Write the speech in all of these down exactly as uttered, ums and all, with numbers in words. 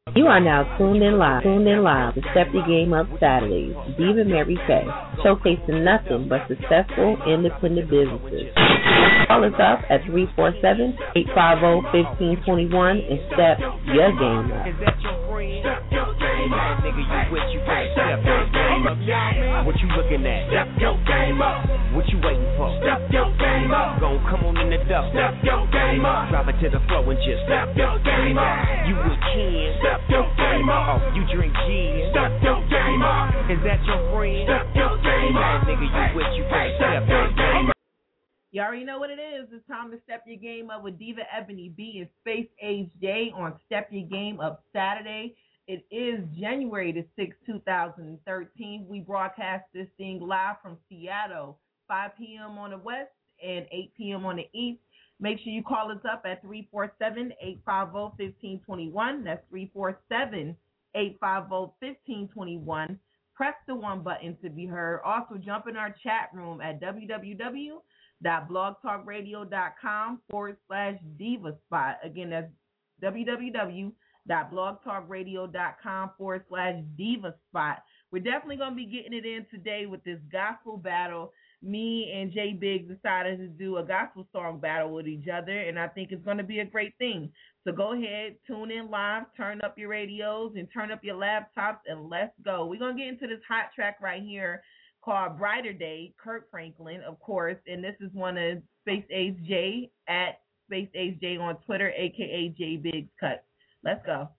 You are now tuned in live, tuned in live to Step Your Game Up Saturdays. Diva Mary Kay, showcasing nothing but successful independent businesses. Call us up at three four seven, eight five zero, one five two one and step your game up. Is that your friend? Step your game up. Nigga, you with you can't step your game up. What you looking at? Step your game up. What you waiting for? Step your game up. Gon' come on in the duck. Step your game up. Drop it to the floor and just step your game up. You with Ken? Step your game up. Oh, you drink gin? Step your game up. Is that your friend? Step your game up. Nigga, you with you can't step your game up. You already know what it is. It's time to step your game up with Diva Ebony B and Space Age J on Step Your Game Up Saturday. It is January the sixth, two thousand thirteen. We broadcast this thing live from Seattle, five p.m. on the west and eight p.m. on the east. Make sure you call us up at three four seven, eight five zero, one five two one. That's three four seven, eight five zero, one five two one. Press the one button to be heard. Also, jump in our chat room at www dot blogtalkradio.com forward slash diva spot. Again, that's www dot blogtalkradio.com forward slash diva spot. We're definitely going to be getting it in today with this gospel battle. Me and Jay Biggs decided to do a gospel song battle with each other, and I think it's going to be a great thing. So go ahead, tune in live, turn up your radios, and turn up your laptops, and let's go. We're going to get into this hot track right here called Brighter Day, Kirk Franklin, of course, and this is one of Space Ace J at Space Ace J on Twitter, a k a. J Biggs Cut. Let's go.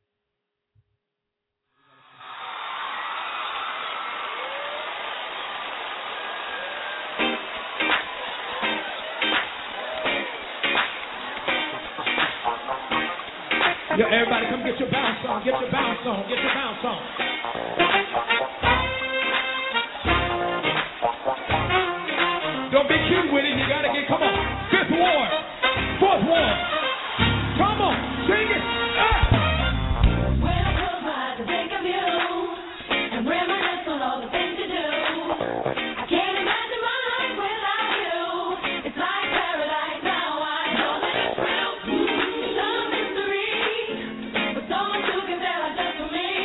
Yo, everybody come get your bounce on, get your bounce on, get your bounce on. Don't be cute with it, you gotta get, come on. Fifth ward, fourth ward. Come on, sing it. Ah. When I close my eyes, I think of you and reminisce on all the things you do. I can't imagine my life without you. It's like paradise now. I know that it's real. It's a mystery, but so much you can tell are just for me.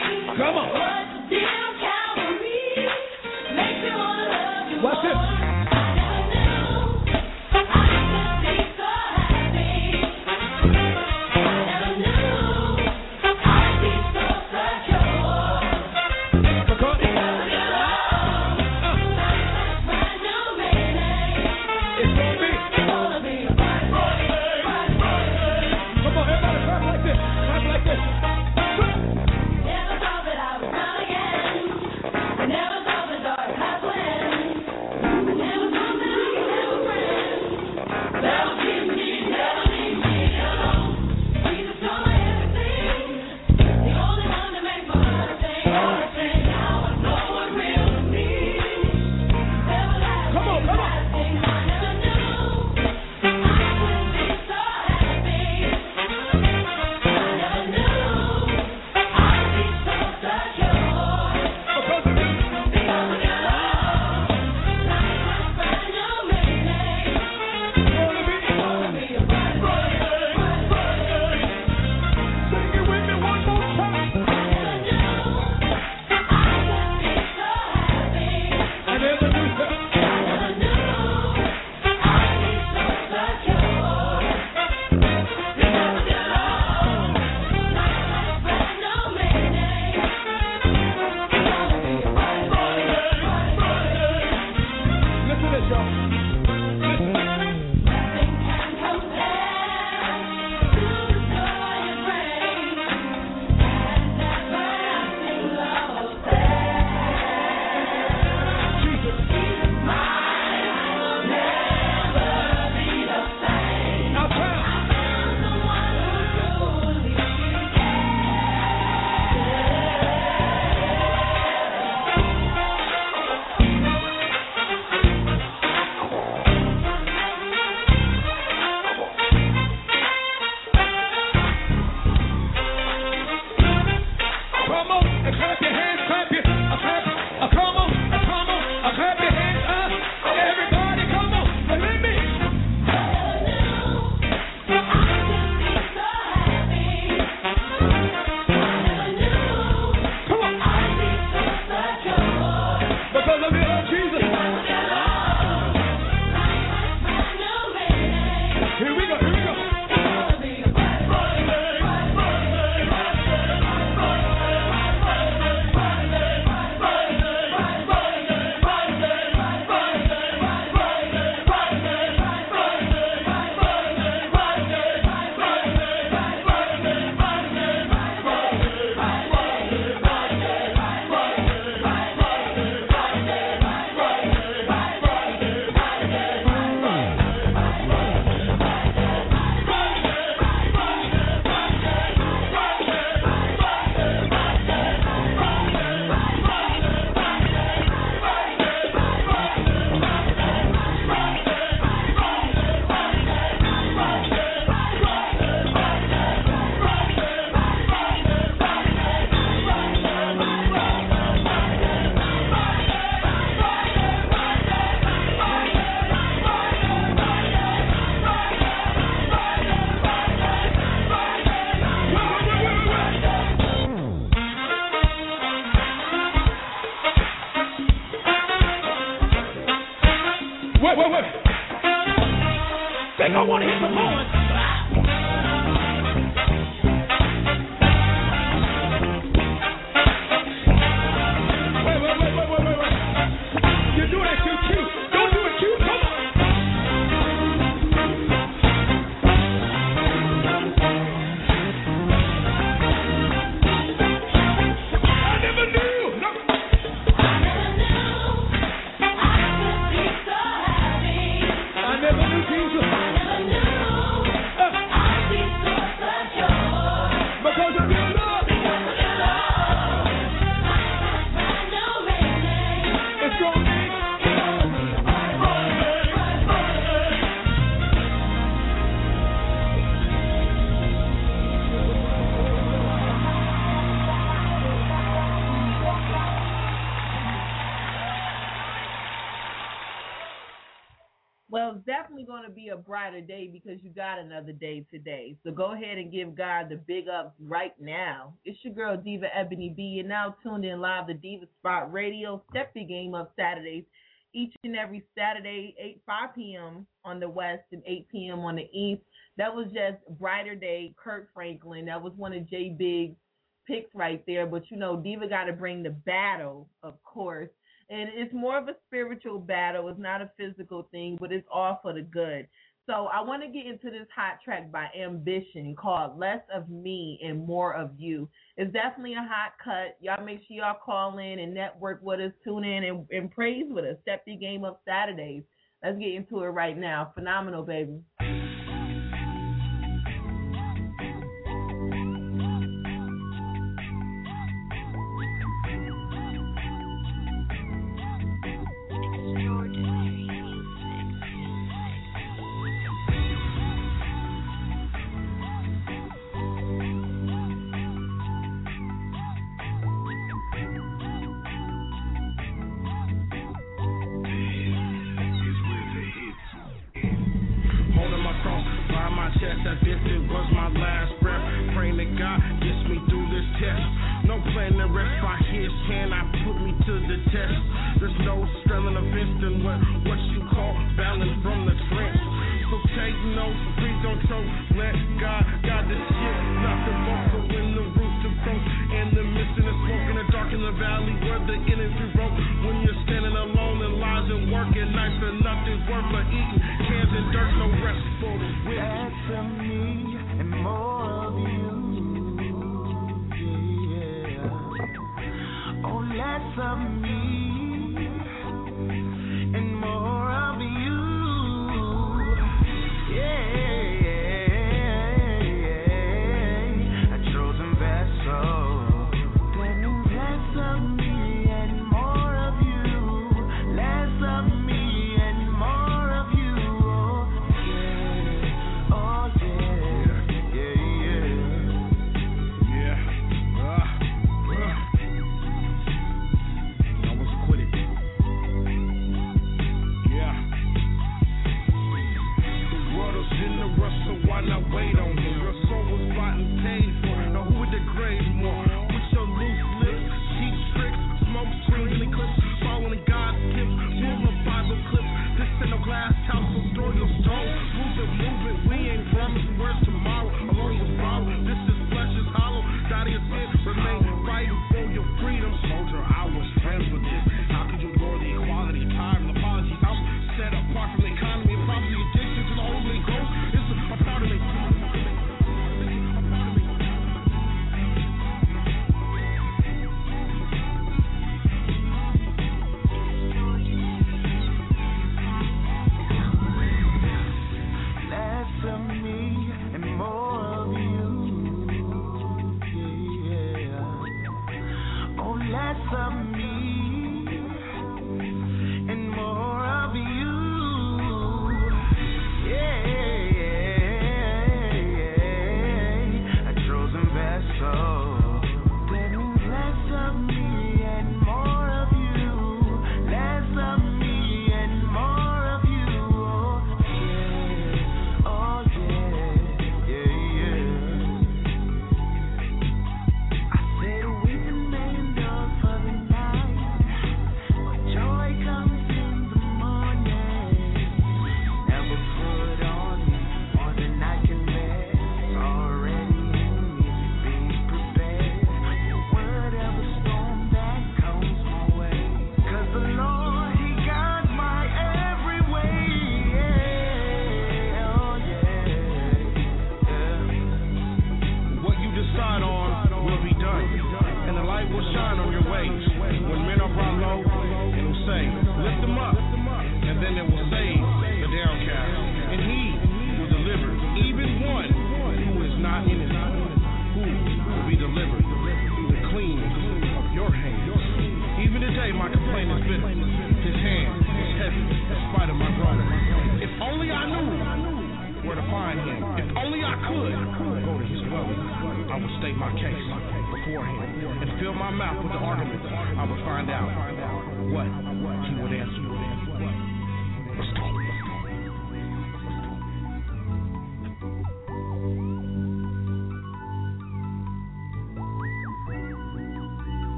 it's definitely going to be a brighter day because you got another day today. So go ahead and give God the big ups right now. It's your girl, Diva Ebony B. You're now tuned in live to Diva Spot Radio. Step your game up Saturdays, each and every Saturday, eight five p.m. on the West and eight p.m. on the East. That was just Brighter Day, Kirk Franklin. That was one of J Big's picks right there. But, you know, Diva got to bring the battle, of course. And it's more of a spiritual battle. It's not a physical thing, but it's all for the good. So I want to get into this hot track by Ambition called Less of Me and More of You. It's definitely a hot cut. Y'all make sure y'all call in and network with us, tune in, and, and praise with us. Step your game up Saturdays. Let's get into it right now. Phenomenal, baby.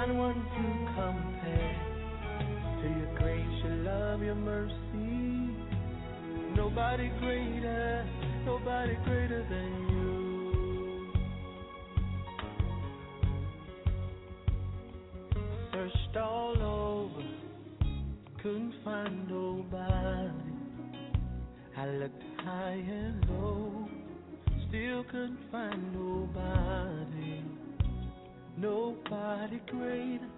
find one to compare to your grace, your love, your mercy. Nobody greater, nobody greater than you. Searched all over, couldn't find nobody. I looked high and low, still couldn't find nobody. Nobody greater,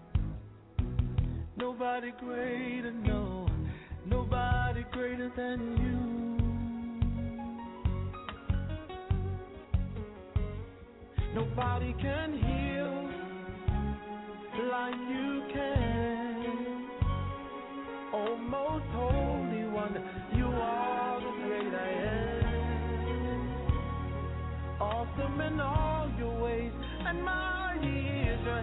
nobody greater, no, nobody greater than you. Nobody can heal like you can. Oh, most holy one, you are the great I am. Awesome in all your ways, and mighty is your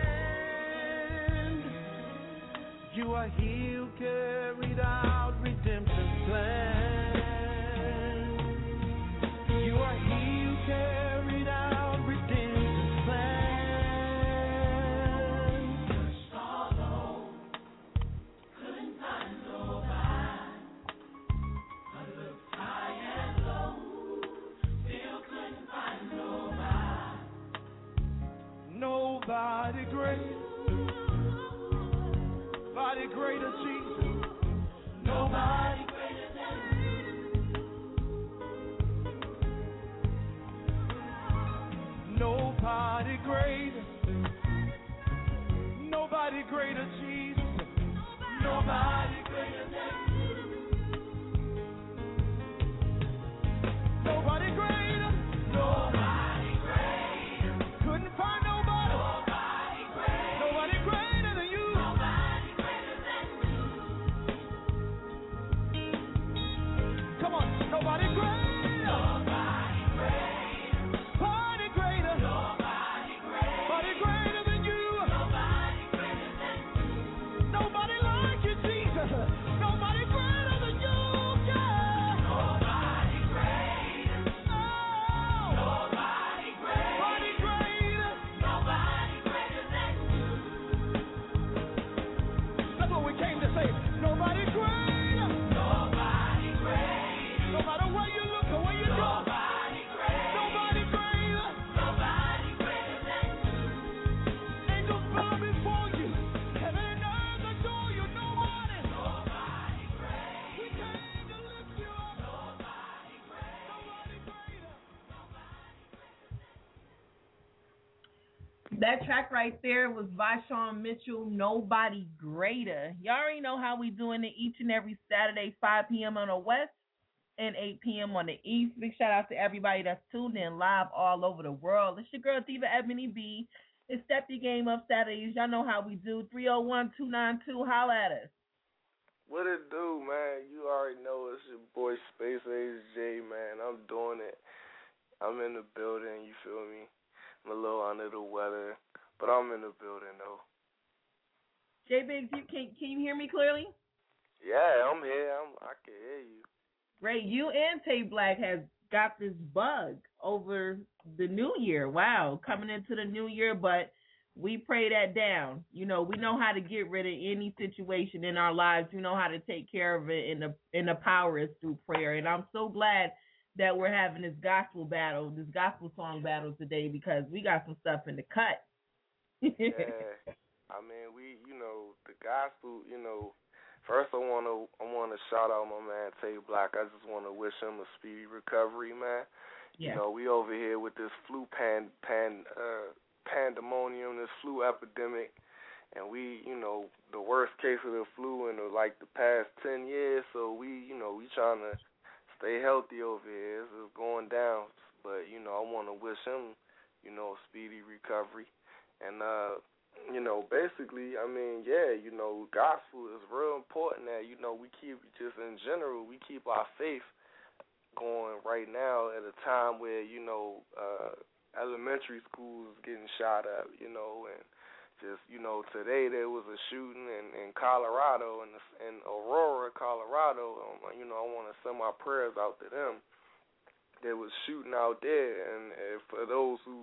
hand. You are he who carried out redemption's plan. You are he who carried out redemption's plan. Searched all over, couldn't find nobody. I looked high and low, still couldn't find nobody. Nobody great. Nobody greater, Jesus. Nobody greater than you. Nobody greater. Nobody greater, Jesus. Nobody greater than you. Nobody greater. Nobody greater. Couldn't find nobody. Nobody greater. Nobody greater than you. Nobody greater than you. Come on, nobody greater. Nobody greater. Nobody greater. Nobody greater. Nobody greater than you. Nobody greater than you. Nobody like you, Jesus. Nobody greater than you. Yeah. Nobody greater. Oh. Nobody greater. Nobody greater. Nobody greater than you. That's what we came to say. Nobody greater. Nobody greater. No matter where you look or where you go. Nobody greater. Nobody greater. Nobody greater than you. Angels bow before you. Heaven and earth adore you. Nobody. Nobody greater. We came to lift you up. Nobody greater. Nobody greater. That track right there was Vashon Mitchell, Nobody Greater. Y'all already know how we doing it each and every Saturday, five p.m. on the West and eight p.m. on the East. Big shout out to everybody that's tuned in live all over the world. It's your girl, Diva Ebony B. It's Step Your Game Up Saturdays. Y'all know how we do. three oh one, two nine two, holla at us. What it do, man? You already know it's your boy Space Age J, man. I'm doing it. I'm in the building, you feel me? I'm a little under the weather, but I'm in the building, though. J Biggs, you can can you hear me clearly? Yeah, I'm here. I'm, I can hear you. Great. You and Tay Black has got this bug over the new year. Wow, coming into the new year, but we pray that down. You know, we know how to get rid of any situation in our lives. We know how to take care of it, and the and the power is through prayer. And I'm so glad that we're having this gospel battle, this gospel song battle today, because we got some stuff in the cut. Yeah, I mean, we, you know, the gospel, you know, first I want to I want to shout out my man Tay Black. I just want to wish him a speedy recovery, man. Yeah. You know, we over here with this flu pan, pan, uh, pandemonium, this flu epidemic, and we, you know, the worst case of the flu in the, like the past ten years, so we, you know, we trying to stay healthy over here. It's, it's going down, but, you know, I want to wish him, you know, a speedy recovery. And, uh, you know, basically, I mean, yeah, you know, gospel is real important that, you know, we keep, just in general, we keep our faith going right now at a time where, you know, uh, elementary schools getting shot up, you know, and just, you know, today there was a shooting in, in Colorado, in, the, in Aurora, Colorado. Um, you know, I want to send my prayers out to them. There was shooting out there, and uh, for those who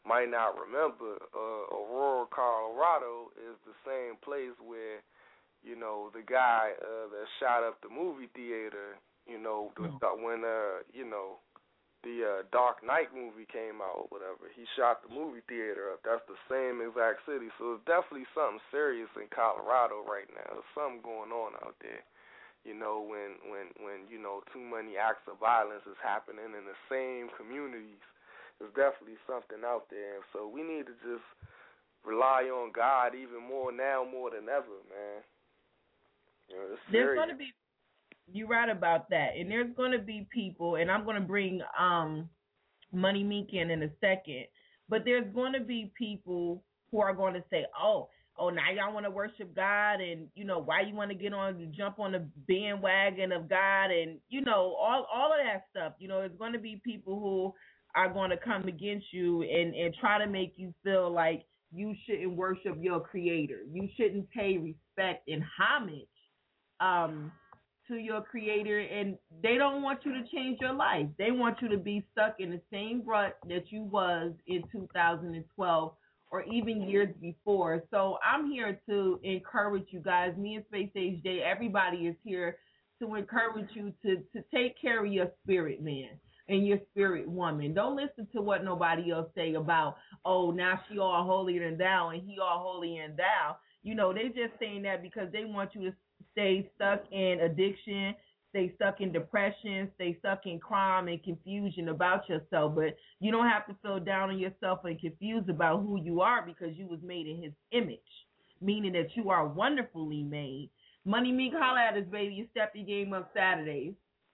might not remember, uh, Aurora, Colorado is the same place where, you know, the guy uh, that shot up the movie theater, you know, the, when, uh, you know, the uh, Dark Knight movie came out or whatever, he shot the movie theater up. That's the same exact city. So it's definitely something serious in Colorado right now. There's something going on out there. You know, when, when, when you know, too many acts of violence is happening in the same communities, there's definitely something out there. So we need to just rely on God even more now, more than ever, man. You know, it's There's serious. going to be, you're right about that, and there's going to be people, and I'm going to bring um, Money Meek in in a second, but there's going to be people who are going to say, oh, oh, now y'all want to worship God, and, you know, why you want to get on, jump on the bandwagon of God, and, you know, all, all of that stuff. You know, there's going to be people who are going to come against you and, and try to make you feel like you shouldn't worship your creator. You shouldn't pay respect and homage um, to your creator, and they don't want you to change your life. They want you to be stuck in the same rut that you was in two thousand twelve or even years before. So I'm here to encourage you guys. Me and Space Age Day, everybody is here to encourage you to, to take care of your spirit, man, and your spirit woman. Don't listen to what nobody else say about, oh, now she all holier than thou and he all holier than thou. You know, they just saying that because they want you to stay stuck in addiction, stay stuck in depression, stay stuck in crime and confusion about yourself. But you don't have to feel down on yourself and confused about who you are, because you was made in his image, meaning that you are wonderfully made. Money Meek, holla at us, baby. You step your game up Saturdays.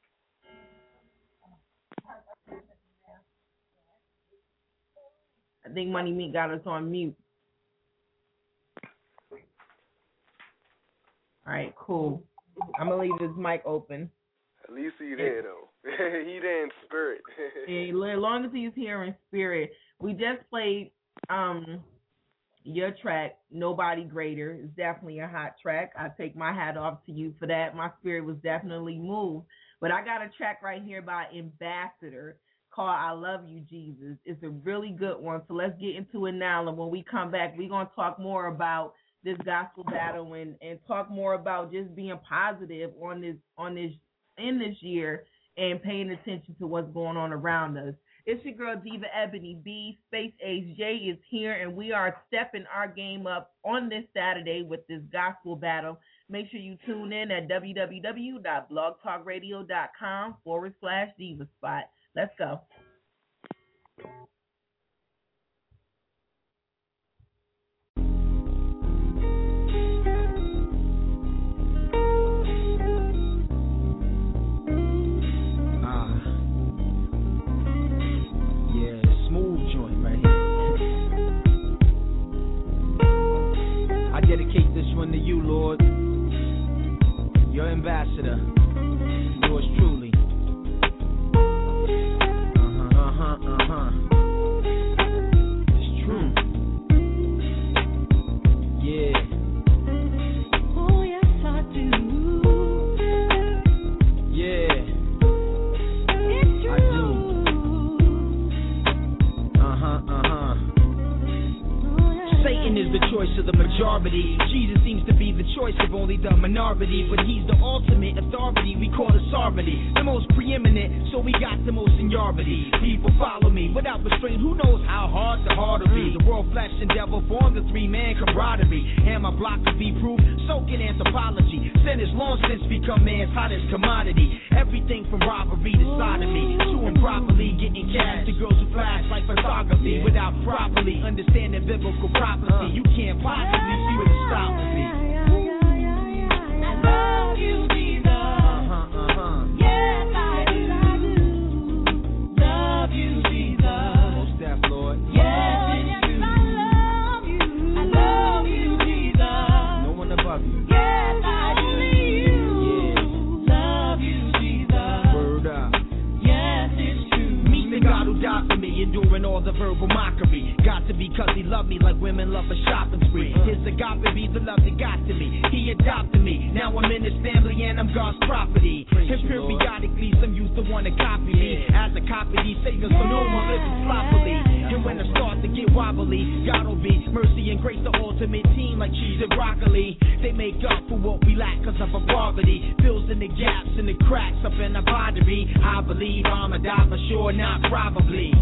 I think Money Meek got us on mute. All right, cool. I'm going to leave his mic open. At least he's there, though. He there in spirit. Yeah, as long as he's here in spirit. We just played um your track, Nobody Greater. It's definitely a hot track. I take my hat off to you for that. My spirit was definitely moved. But I got a track right here by Ambassador called I Love You, Jesus. It's a really good one. So let's get into it now. And when we come back, we're going to talk more about this gospel battle and, and talk more about just being positive on this on this in this year and paying attention to what's going on around us. It's your girl Diva Ebony B. Space Age J is here, and we are stepping our game up on this Saturday with this gospel battle. Make sure you tune in at www.blogtalkradio.com forward slash Diva Spot. Let's go. Dedicate this one to you, Lord, your ambassador, yours truly. Uh-huh, uh-huh, uh-huh. It's true. Yeah. Oh, yes, I do. Yeah. It's true. I do. Uh-huh, uh-huh. Satan is the choice of the majority. Jesus seems to be the choice of only the minority, but he's the ultimate authority. We call it sovereignty, the most preeminent, so we got the most seniority. People follow me without restraint. Who knows how hard the heart will be? The world, flesh, and devil form the three-man camaraderie. And my block to be proof, soaking anthropology. Sin is long since become man's hottest commodity. Everything from robbery to sodomy, to improperly getting cash to girls who flash like photography without properly understanding biblical prophecy. You can't possibly see what it's stop with me. I love you, Jesus. Uh-huh, uh-huh. Yes, I do. Love you, Jesus. Most deaf, Lord. Yes, it's true. I love you. I love you, Jesus. No one above you. Yes, I believe you. Yeah. Love you, Jesus. Word up. Yes, it's true. Meet the God who died for me, enduring all the verbal mockery. Got to because he loved me like women love a shopping spree. Here's the agape be the love that got to me. He adopted me. Now I'm in his family and I'm God's property. And periodically some used to want to copy me. As a copy, these saviors so no more living sloppily. And when I start to get wobbly, God will be mercy and grace, the ultimate team like cheese and broccoli. They make up for what we lack cause of our poverty. Fills in the gaps and the cracks up in the pottery. I believe I'm a die for sure, not probably.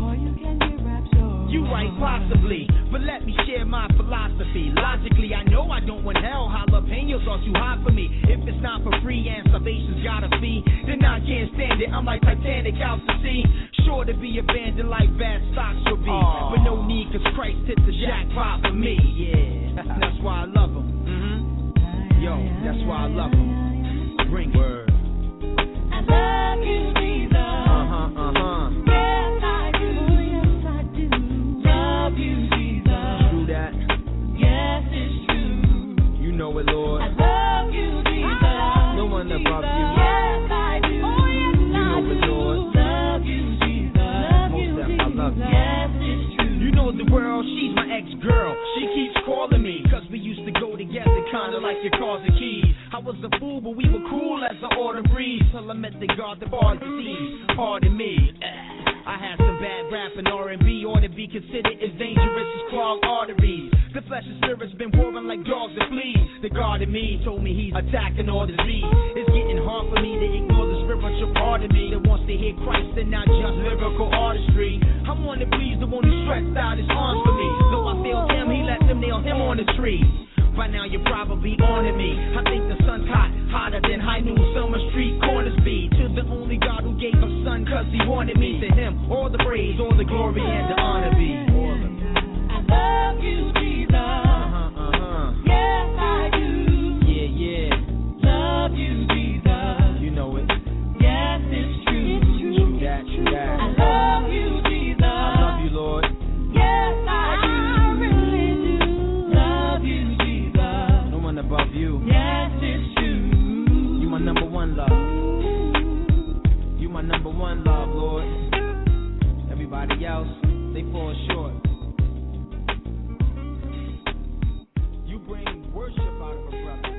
You right, possibly, but let me share my philosophy. Logically, I know I don't want hell. Jalapenos are too hot for me. If it's not for free and salvation's got a fee, then I can't stand it. I'm like Titanic out to sea. Sure to be abandoned like bad stocks will be. Aww. But no need, cause Christ hit the jackpot for me. Yeah, that's why I love him. Mm-hmm. Yo, that's why I love him. Bring word. I love you, Jesus. Uh-huh, uh-huh. Yes, I do. Yes, I do. Love you, Jesus. True that. Yes, it's true. You know it, Lord. I love you, Jesus. No one above you. Yes, I do. Oh, yes, You know I it, do. Lord. Love you, Jesus. Love you, Most Jesus. I love you. Yes, it's true. You know the world, she's my ex-girl. She keeps calling me, cause we used to go together, kinda like your cars and keys. I was a fool, but we were cool as the autumn breeze. Till I met the God, the bars disease. Pardon me. I had some bad rap and R and B, ought to be considered as dangerous as clogged arteries. The flesh and spirit's been warring like dogs and fleas. The God in me told me he's attacking all disease. It's getting hard for me to ignore the spiritual part of me that wants to hear Christ and not just lyrical artistry. I'm one that please the one who stretched out his arms for me. Though I failed him, he let them nail him on the tree. By now you're probably on to me. I think the sun's hot, hotter than high noon summer street corners be. To the only God who gave us sun cause he wanted me. To him, all the praise, all the glory and the honor be. All of it. I love you, Jesus. Uh-huh, uh-huh. Yes, I do. Yeah, yeah. Love you, Jesus. You know it. Yes, it's true. True that, true that. I love you, Jesus. I love you, Lord. Yes, I do. I really do. Love you, Jesus. No one above you. Yes, it's true. You my number one love. You my number one love, Lord. Everybody else, they fall short. You bring worship out of a brother.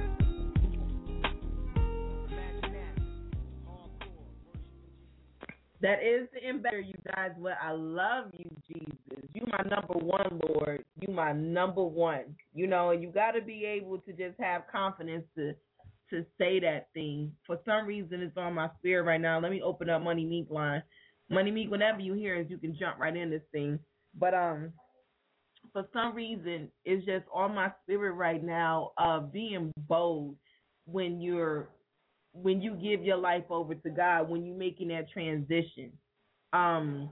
Imagine that. Hardcore worship. That is the embedder, you guys. What I love you, Jesus. You my number one, Lord. You my number one. You know, and you got to be able to just have confidence to to say that thing. For some reason, it's on my spirit right now. Let me open up Money Meek line. Money Meek, whenever you hear it, you can jump right in this thing. But um, for some reason, it's just on my spirit right now of being bold when you're when you give your life over to God, when you're making that transition. Um,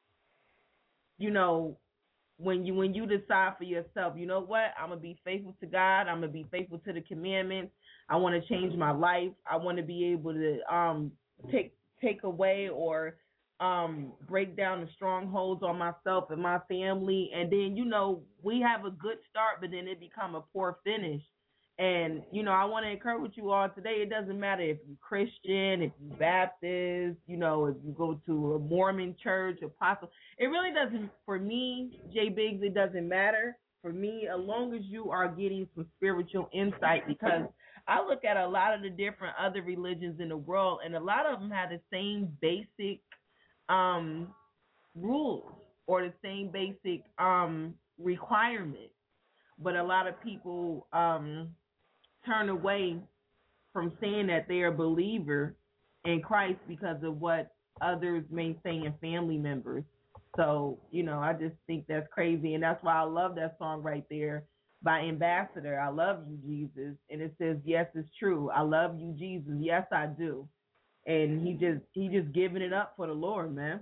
you know, when you when you decide for yourself, you know what, I'm gonna be faithful to God, I'm gonna be faithful to the commandments, I want to change my life, I want to be able to um take take away or um break down the strongholds on myself and my family, and then you know we have a good start, but then it become a poor finish. And, you know, I want to encourage you all today. It doesn't matter if you're Christian, if you're Baptist, you know, if you go to a Mormon church, apostle. It really doesn't, for me, J Biggs, it doesn't matter. For me, as long as you are getting some spiritual insight, because I look at a lot of the different other religions in the world, and a lot of them have the same basic um, rules or the same basic um, requirements. But a lot of people um, turn away from saying that they're a believer in Christ because of what others may say in family members. So, you know, I just think that's crazy. And that's why I love that song right there by Ambassador. I love you, Jesus. And it says, yes, it's true. I love you, Jesus. Yes, I do. And he just he just giving it up for the Lord, man.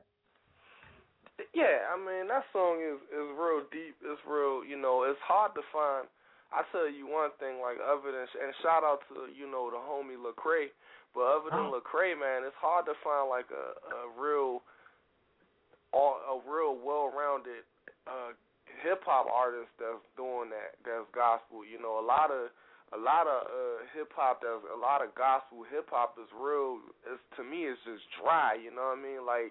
Yeah, I mean, that song is, is real deep. It's real, you know, it's hard to find. I tell you one thing, like, other than, and shout out to, you know, the homie Lecrae, but other than oh. Lecrae, man, it's hard to find, like, a, a real, a real well-rounded uh, hip-hop artist that's doing that, that's gospel. You know, a lot of, a lot of uh, hip-hop, that's, a lot of gospel hip-hop is real, is, to me, it's just dry, you know what I mean? Like,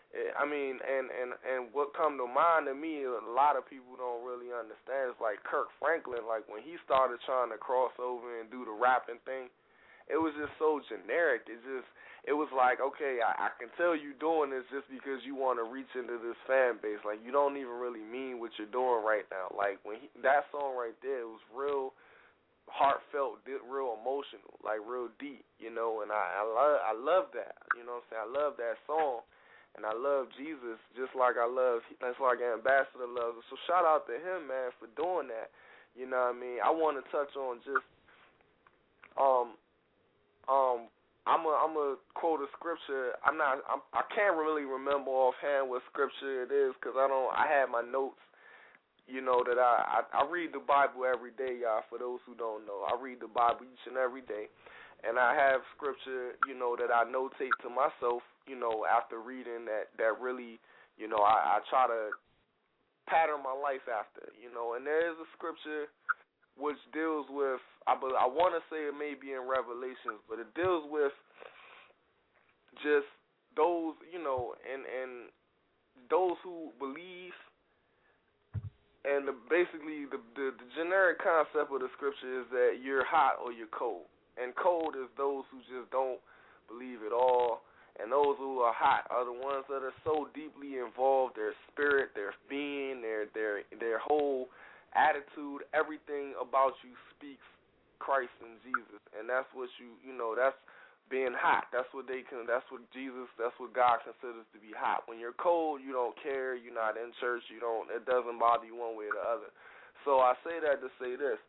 It, I mean, and, and, and what come to mind to me, a lot of people don't really understand, is like Kirk Franklin, like when he started trying to cross over and do the rapping thing, it was just so generic. It just, it was like, okay, I, I can tell you doing this just because you want to reach into this fan base. Like, you don't even really mean what you're doing right now. Like, when he, that song right there, it was real heartfelt, real emotional, like real deep, you know, and I, I love, I love that, you know what I'm saying? I love that song. And I love Jesus just like I love, that's like Ambassador loves it. So shout out to him, man, for doing that. You know what I mean? I want to touch on just, um, um, I'm a, I'm a quote a scripture. I'm not, I'm, I can't really remember offhand what scripture it is because I don't, I had my notes, you know, that I, I, I read the Bible every day, y'all, for those who don't know. I read the Bible each and every day. And I have scripture, you know, that I notate to myself, you know, after reading that, that really, you know, I, I try to pattern my life after, you know. And there is a scripture which deals with, I, I want to say it may be in Revelations, but it deals with just those, you know, and, and those who believe. And the, basically the, the, the generic concept of the scripture is that you're hot or you're cold. And cold is those who just don't believe at all. And those who are hot are the ones that are so deeply involved, their spirit, their being, their their their whole attitude, everything about you speaks Christ and Jesus. And that's what you, you know, that's being hot. That's what they can, that's what Jesus, that's what God considers to be hot. When you're cold, you don't care, you're not in church, you don't, it doesn't bother you one way or the other. So I say that to say this.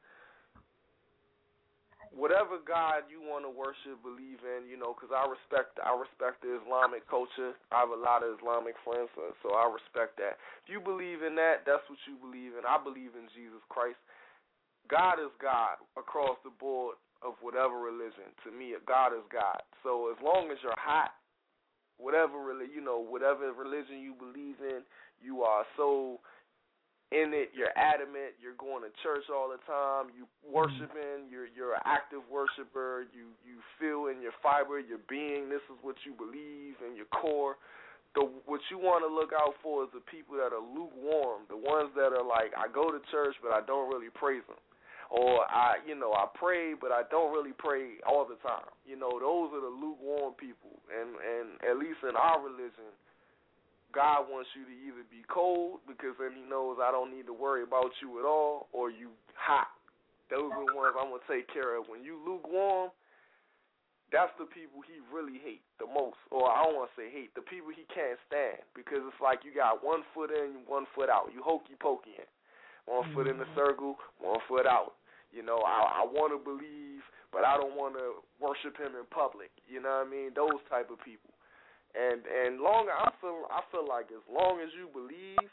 Whatever God you want to worship, believe in, you know, because I respect, I respect the Islamic culture. I have a lot of Islamic friends, so, so I respect that. If you believe in that, that's what you believe in. I believe in Jesus Christ. God is God across the board of whatever religion. To me, God is God. So as long as you're hot, whatever you know, whatever religion you believe in, you are so in it, you're adamant, you're going to church all the time, you worshiping, you're you're an active worshiper, you, you feel in your fiber, your being, this is what you believe in your core. The what you want to look out for is the people that are lukewarm, the ones that are like, I go to church but I don't really praise them. Or I you know, I pray but I don't really pray all the time. You know, those are the lukewarm people. And and at least in our religion, God wants you to either be cold because then he knows I don't need to worry about you at all, or you hot. Those are the ones I'm going to take care of. When you lukewarm, that's the people he really hates the most. Or I don't want to say hate, the people he can't stand, because it's like you got one foot in, one foot out. You hokey-pokey in. One mm-hmm. foot in the circle, one foot out. You know, I, I want to believe, but I don't want to worship him in public. You know what I mean? Those type of people. And and long I feel I feel like as long as you believe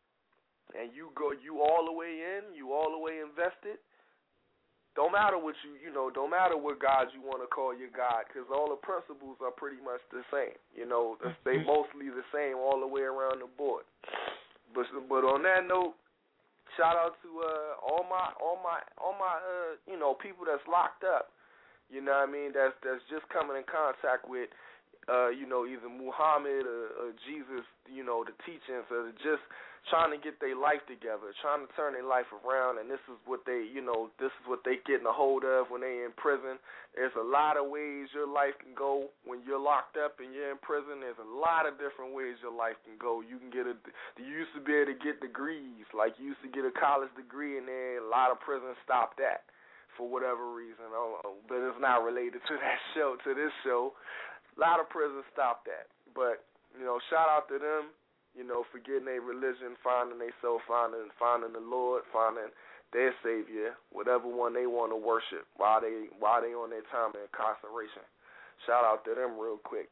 and you go you all the way in, you all the way invested, don't matter what you you know, don't matter what God you want to call your God, because all the principles are pretty much the same. You know, they mostly the same all the way around the board. But but on that note, shout out to uh, all my all my all my uh, you know, people that's locked up. You know what I mean? That's that's just coming in contact with. Uh, you know, either Muhammad or, or Jesus, you know, the teachings, or just trying to get their life together, trying to turn their life around, and this is what they, you know, this is what they getting a hold of when they in prison. There's a lot of ways your life can go when you're locked up and you're in prison. There's a lot of different ways your life can go. You can get a, you used to be able to get degrees, like you used to get a college degree, and then a lot of prisons stopped that for whatever reason. I don't know, but it's not related to that show, to this show. A lot of prisons stopped that. But, you know, shout out to them, you know, for getting their religion, finding their self, finding, finding the Lord, finding their Savior, whatever one they want to worship while they while they on their time in incarceration. Shout out to them real quick.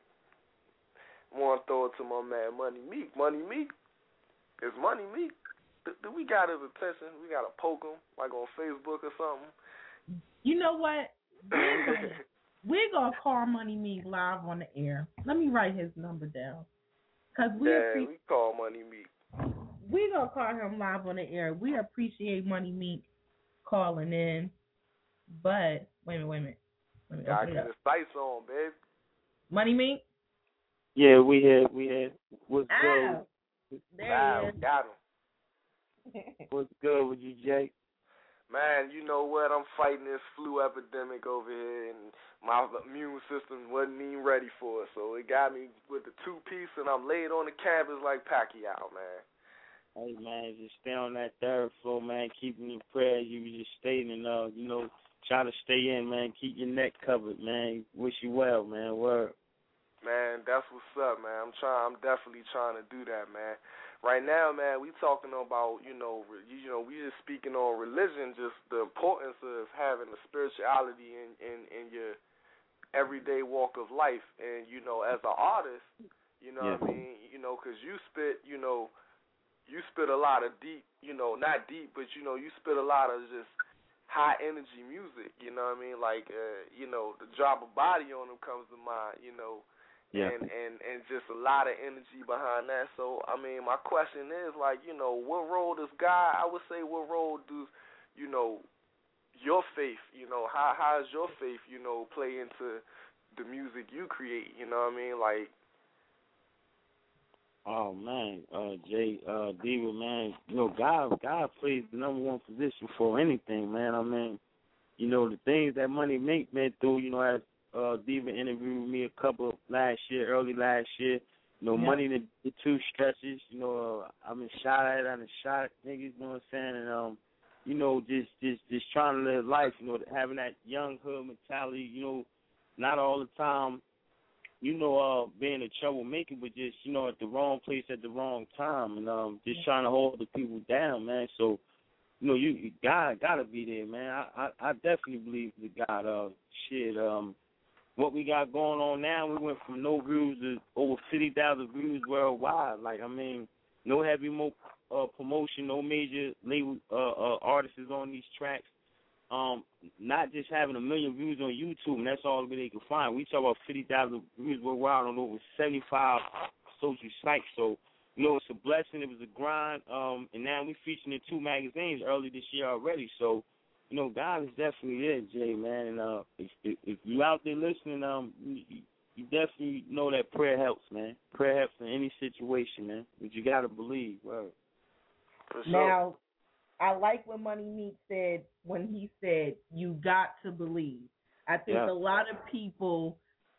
I want to throw it to my man Money Meek. Money Meek, is Money Meek, do, do we got his attention? We got to poke him, like on Facebook or something? You know what? We're going to call Money Meek live on the air. Let me write his number down. Cause we, yeah, appre- we call Money Meek. We're going to call him live on the air. We appreciate Money Meek calling in. But, wait a minute, wait a minute. Let me Gotta open it get up. the sights on, babe. Money Meek? Yeah, we had, we had. What's Ah, good? there Wow, he is. got him. What's good with you, Jake? Man, you know what? I'm fighting this flu epidemic over here, and my immune system wasn't even ready for it. So it got me with the two-piece, and I'm laid on the campus like Pacquiao, man. Hey, man, just stay on that third floor, man. Keeping your prayers. You was just stating, uh, you know, try to stay in, man. Keep your neck covered, man. Wish you well, man. Word. Man, that's what's up, man. I'm trying. I'm definitely trying to do that, man. Right now, man, we talking about, you know, re, you know, we just speaking on religion, just the importance of having a spirituality in, in, in your everyday walk of life. And, you know, as an artist, you know Yeah. what I mean, you know, because you spit, you know, you spit a lot of deep, you know, not deep, but, you know, you spit a lot of just high energy music, you know what I mean? Like, uh, you know, the Drop a Body on them comes to mind, you know. Yeah. And, and and just a lot of energy behind that. So, I mean, my question is, like, you know, what role does God, I would say, what role does, you know, your faith, you know, how how does your faith, you know, play into the music you create, you know what I mean? Like, Oh man, uh, Jay, uh, Diva, man, you know, God, God plays the number one position for anything, man. I mean, you know, the things that money make, man, through, you know, as uh, Diva interviewed me a couple last year, early last year, you know, Yeah. money the, the two stretches, you know, uh, I've been shot at, I've been shot at niggas, you know what I'm saying, and um, you know, just, just, just trying to live life, you know, having that young hood mentality, you know, not all the time. You know, uh, being a troublemaker, but just, you know, at the wrong place at the wrong time, and um, just trying to hold the people down, man. So, you know, you, you God gotta be there, man. I, I, I definitely believe that God. Uh, shit. Um, what we got going on now, we went from no views to over fifty thousand views worldwide. Like, I mean, no heavy mo- uh, promotion, no major label uh, uh, artists on these tracks. Um, not just having a million views on YouTube, and that's all that they can find. We talk about fifty thousand views worldwide on over seventy-five social sites. So, you know, it's a blessing. It was a grind. Um, and now we're featuring in two magazines early this year already. So, you know, God is definitely there, Jay, man. And uh, if, if, if you out there listening, um, you, you definitely know that prayer helps, man. Prayer helps in any situation, man. But you got to believe, right? for sure. Now, I like what Money Meat said when he said, you got to believe. I think Yeah. a lot of people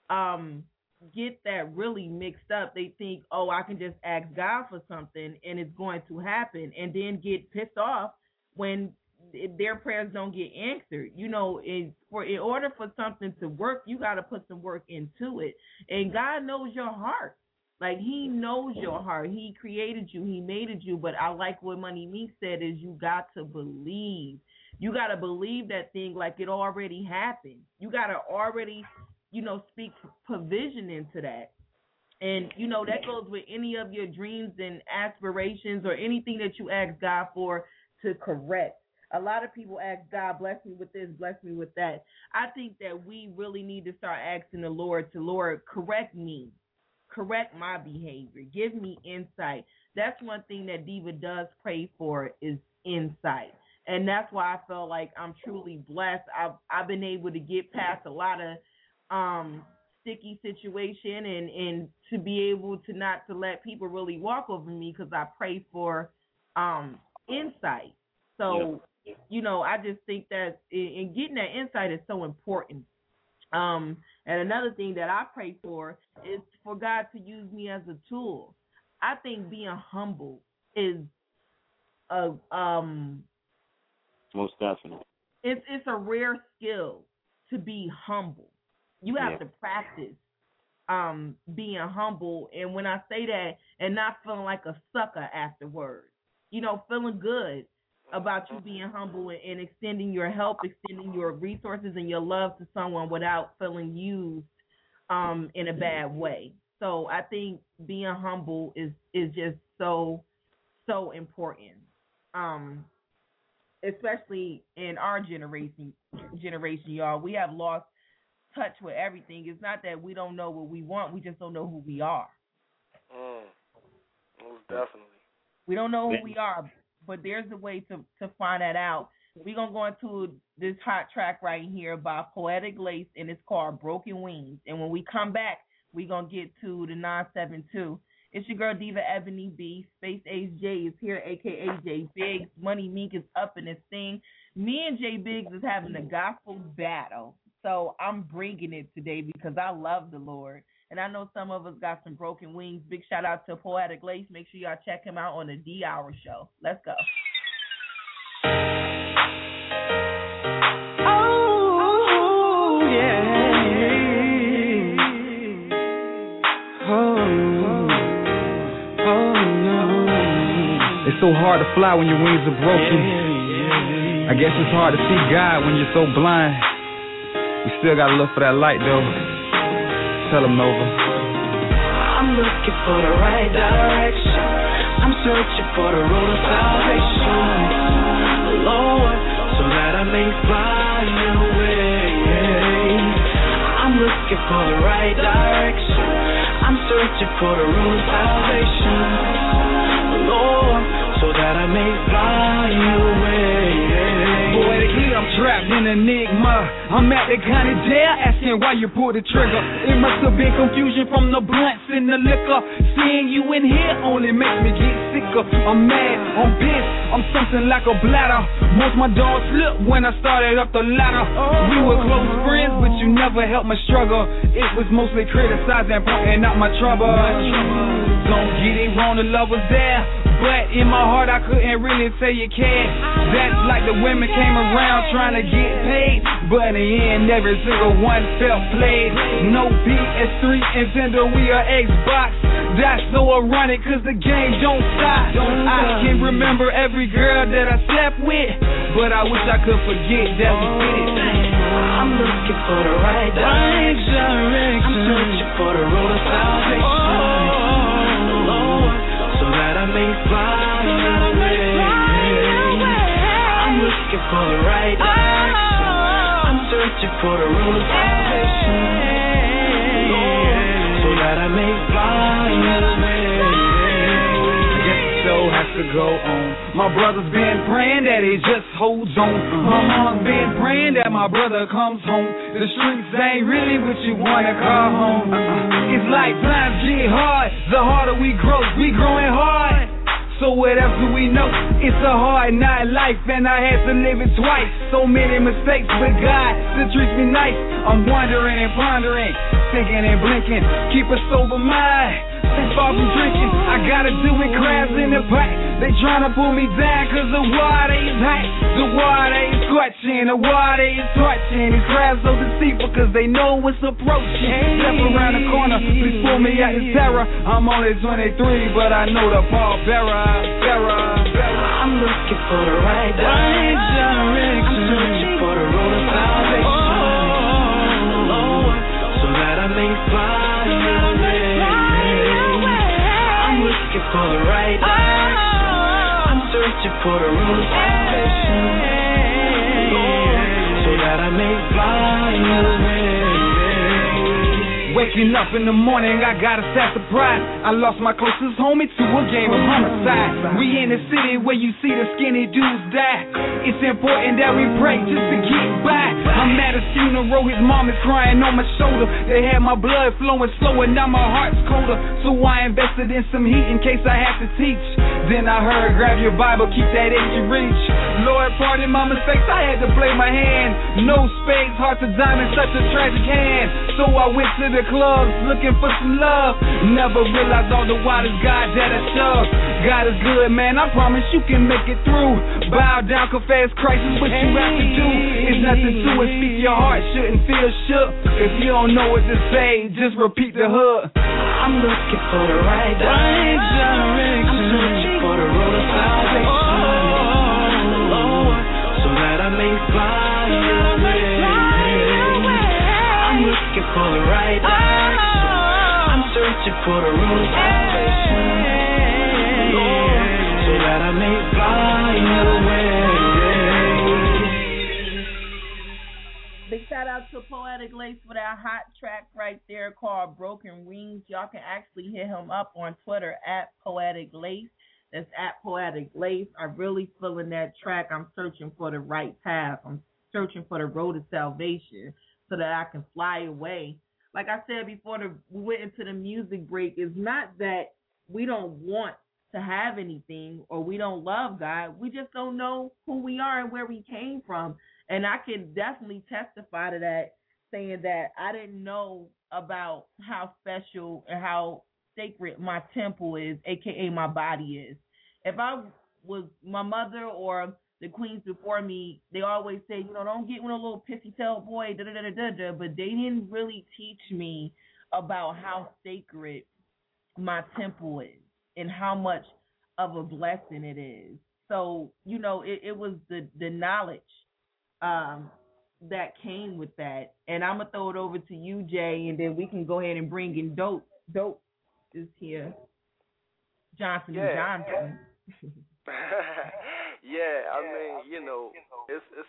um, get that really mixed up. They think, oh, I can just ask God for something and it's going to happen, and then get pissed off when their prayers don't get answered. You know, in, for, in order for something to work, you got to put some work into it. And God knows your heart. Like, he knows your heart. He created you. He made you. But I like what Money Meat said is you got to believe. You got to believe that thing like it already happened. You got to already, you know, speak provision into that. And, you know, that goes with any of your dreams and aspirations or anything that you ask God for to correct. A lot of people ask God, bless me with this, bless me with that. I think that we really need to start asking the Lord to, Lord, correct me. Correct my behavior. Give me insight. That's one thing that Diva does pray for is insight. And that's why I felt like I'm truly blessed. I've I've been able to get past a lot of um sticky situation and, and to be able to not to let people really walk over me because I pray for um insight. So, yeah. you know, I just think that in getting that insight is so important. Um, and another thing that I pray for is for God to use me as a tool. I think being humble is a um most definitely. It's it's a rare skill to be humble. You have Yeah. to practice um being humble, and when I say that, and not feeling like a sucker afterwards, you know, feeling good about you being humble and, and extending your help, extending your resources and your love to someone without feeling used um, in a bad way. So I think being humble is, is just so, so important, um, especially in our generation, generation, y'all. We have lost touch with everything. It's not that we don't know what we want. We just don't know who we are. Mm, most definitely. We don't know who we are. But there's a way to, to find that out. We're going to go into this hot track right here by Poetic Lace, and it's called Broken Wings. And when we come back, we going to get to the nine seven two. It's your girl, Diva Ebony B. Space Age J is here, a k a. J Biggs. Money Meek is up in this thing. Me and J Biggs is having a gospel battle. So I'm bringing it today because I love the Lord. And I know some of us got some broken wings. Big shout out to Poetic Lace. Make sure y'all check him out on the D Hour Show. Let's go. Oh, yeah. Oh. It's so hard to fly when your wings are broken. I guess it's hard to see God when you're so blind. We still gotta look for that light though. Tell him, Nova. I'm looking for the right direction. I'm searching for the road of salvation, Lord, so that I may find your way. I'm looking for the right direction. I'm searching for the road of salvation, Lord, so that I may find your way. Poetically, I'm trapped in an enigma. I'm at the county jail asking why you pulled the trigger. It must have been confusion from the blunts and the liquor. Seeing you in here only makes me get sicker. I'm mad, I'm pissed, I'm something like a bladder. Most my dogs slipped when I started up the ladder. We were close friends, but you never helped my struggle. It was mostly criticizing, pointing out my trouble. Don't get it wrong, the love was there, but in my heart I couldn't really say you cared. That's like the women came around trying to get paid, but in the end every single one felt played. No P S three, Nintendo, we are Xbox. That's so ironic cause the game don't stop. I can remember every girl that I slept with, but I wish I could forget that we did it. I'm looking for the right direction. I'm searching for the road of salvation, Lord, so that I may find your way. I'm looking for the right direction. I'm searching for the road of salvation, Lord, so that I may find your way. So has to go on. My brother's been praying that he just holds on. My mom's been praying that my brother comes home. The streets ain't really what you wanna call home. Uh-uh. It's like times get hard. The harder we grow, we growing hard. So what else do we know? It's a hard night life and I had to live it twice. So many mistakes, but God still treats me nice. I'm wondering and pondering, thinking and blinking. Keep a sober mind. Stay far from drinking. I gotta do with crabs in the back. They tryna pull me down cause the water is hot. The water is scorching. The water is torching. These crabs so deceitful cause they know what's approaching. Step around the corner, please pull me out this terror. I'm only twenty-three, but I know the ball bearer. I'm looking for the right direction. I'm searching for the road of salvation, Lord, so that I may find your way. I'm looking for the right direction. I'm searching for the road of salvation, Lord, so that I may find your way. Waking up in the morning, I got a sad surprise. I lost my closest homie to a game of homicide. We in the city where you see the skinny dudes die. It's important that we pray just to get by. I'm at a funeral, his mom is crying on my shoulder. They had my blood flowing slower, now my heart's colder. So I invested in some heat in case I have to teach. Then I heard, grab your Bible, keep that in your reach. Lord, pardon my mistakes, I had to play my hand. No spades, heart to diamond, such a tragic hand. So I went to the clubs looking for some love. Never realized all the while it's God that I shove. God is good, man, I promise you can make it through. Bow down, confess Christ is what you have to do. It's nothing to it, speak your heart, shouldn't feel shook. If you don't know what to say, just repeat the hook. I'm looking for the right direction. I'm searching for the road of salvation, Lord, so that I may find your way. I'm looking for the right direction. I'm searching for the road of salvation, Lord, so that I may find your way. Big shout out to Poetic Lace for that hot track right there called Broken Wings. Y'all can actually hit him up on Twitter at Poetic Lace. That's at Poetic Lace. I'm really feeling that track. I'm searching for the right path. I'm searching for the road of salvation so that I can fly away like I said before the, we went into the music break, it's not that we don't want to have anything or we don't love God. We just don't know who we are and where we came from. And I can definitely testify to that, saying that I didn't know about how special and how sacred my temple is, aka my body is. If I was my mother or the queens before me, they always say, you know, don't get with a little pissy tail boy, da da da da da. But they didn't really teach me about how sacred my temple is and how much of a blessing it is. So, you know, it, it was the, the knowledge um, that came with that. And I'm going to throw it over to you, Jay, and then we can go ahead and bring in Dope. Dope is here. Johnson yeah. and Johnson. yeah, I mean, you know, it's it's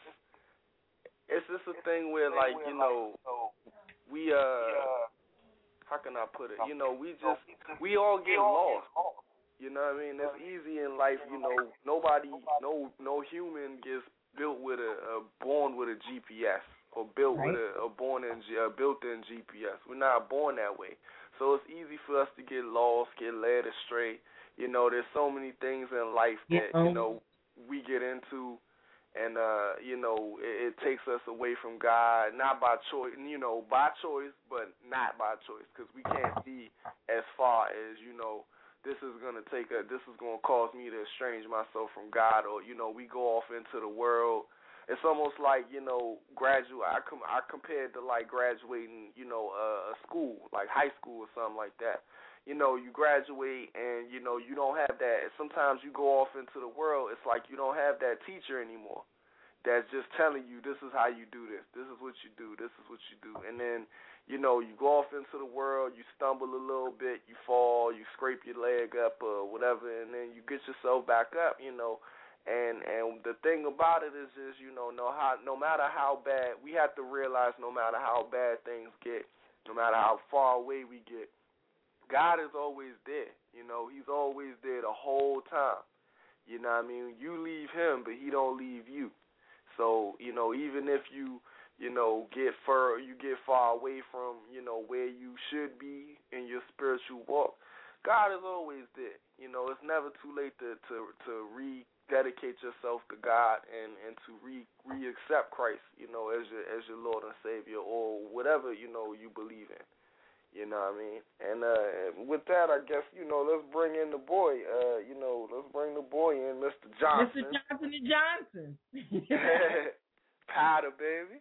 it's just a thing where, like, you know, we uh, how can I put it? You know, we just we all get lost. You know what I mean? It's easy in life. You know, nobody, no no human gets built with a, a born with a G P S or built right. with a, a born in a built-in G P S. We're not born that way. So it's easy for us to get lost, get led astray. You know, there's so many things in life that, yeah. you know, we get into, and, uh, you know, it, it takes us away from God, not by choice, you know, by choice, but not by choice, because we can't see as far as, you know, this is going to take a, this is going to cause me to estrange myself from God, or, you know, we go off into the world. It's almost like, you know, graduate, I, com- I compared to, like, graduating, you know, uh, a school, like high school or something like that. You know, you graduate and, you know, you don't have that. Sometimes you go off into the world, it's like you don't have that teacher anymore that's just telling you this is how you do this, this is what you do, this is what you do. And then, you know, you go off into the world, you stumble a little bit, you fall, you scrape your leg up or whatever, and then you get yourself back up, you know. And and the thing about it is just, you know, no, how, no matter how bad, we have to realize no matter how bad things get, no matter how far away we get, God is always there. You know, he's always there the whole time. You know what I mean? You leave him, but he don't leave you. So, you know, even if you, you know, get far, you get far away from, you know, where you should be in your spiritual walk, God is always there. You know, it's never too late to to, to rededicate yourself to God and, and to re re-accept Christ, you know, as your as your Lord and Savior, or whatever, you know, you believe in. You know what I mean? And uh, with that, I guess, you know, let's bring in the boy. Uh, you know, let's bring the boy in, Mister Johnson. Mister Johnson and Johnson. Powder, baby.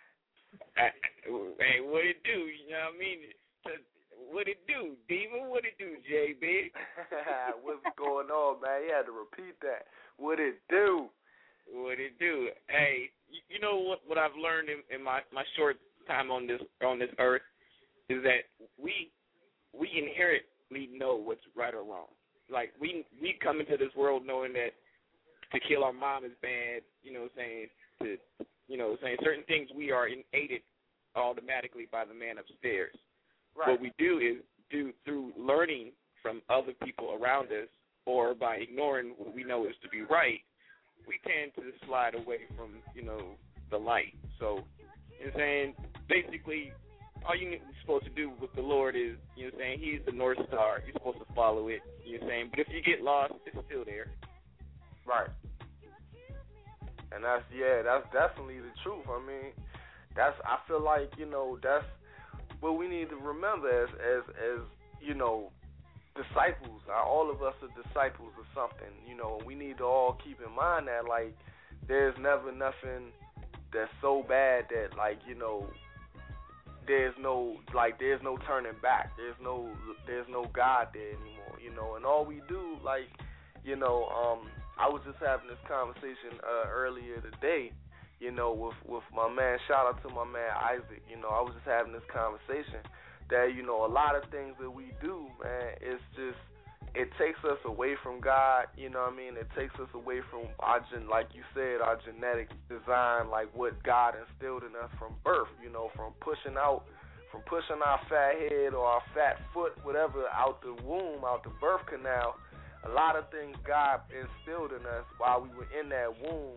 Hey, what it do? You know what I mean? What it do? Demon, what it do, J B? What's going on, man? You had to repeat that. What it do? What it do? Hey, you, you know what? What I've learned in, in my, my short time on this on this earth is that we we inherently know what's right or wrong. Like, we we come into this world knowing that to kill our mom is bad, you know what I'm saying, to, you know what I'm saying, certain things we are aided automatically by the man upstairs. Right. What we do is do through learning from other people around us, or by ignoring what we know is to be right, we tend to slide away from, you know, the light. So, you know what I'm saying, basically, all you're supposed to do with the Lord is, you know what I'm saying, he's the North Star. You're supposed to follow it, you know what I'm saying. But if you get lost, it's still there. Right. And that's, yeah, that's definitely the truth. I mean, that's, I feel like, you know, that's what we need to remember as, as, as you know, disciples. All of us are disciples of something, you know, and we need to all keep in mind that, like, there's never nothing that's so bad that, like, you know, there's no, like, there's no turning back. There's no, there's no God there anymore, you know. And all we do, like, you know, um, I was just having this conversation uh, earlier today, you know, with, with my man. Shout out to my man Isaac. You know, I was just having this conversation that, you know, a lot of things that we do, man, it's just, it takes us away from God, you know what I mean? It takes us away from our, gen, like you said, our genetic design, like what God instilled in us from birth, you know, from pushing out, from pushing our fat head or our fat foot, whatever, out the womb, out the birth canal. A lot of things God instilled in us while we were in that womb,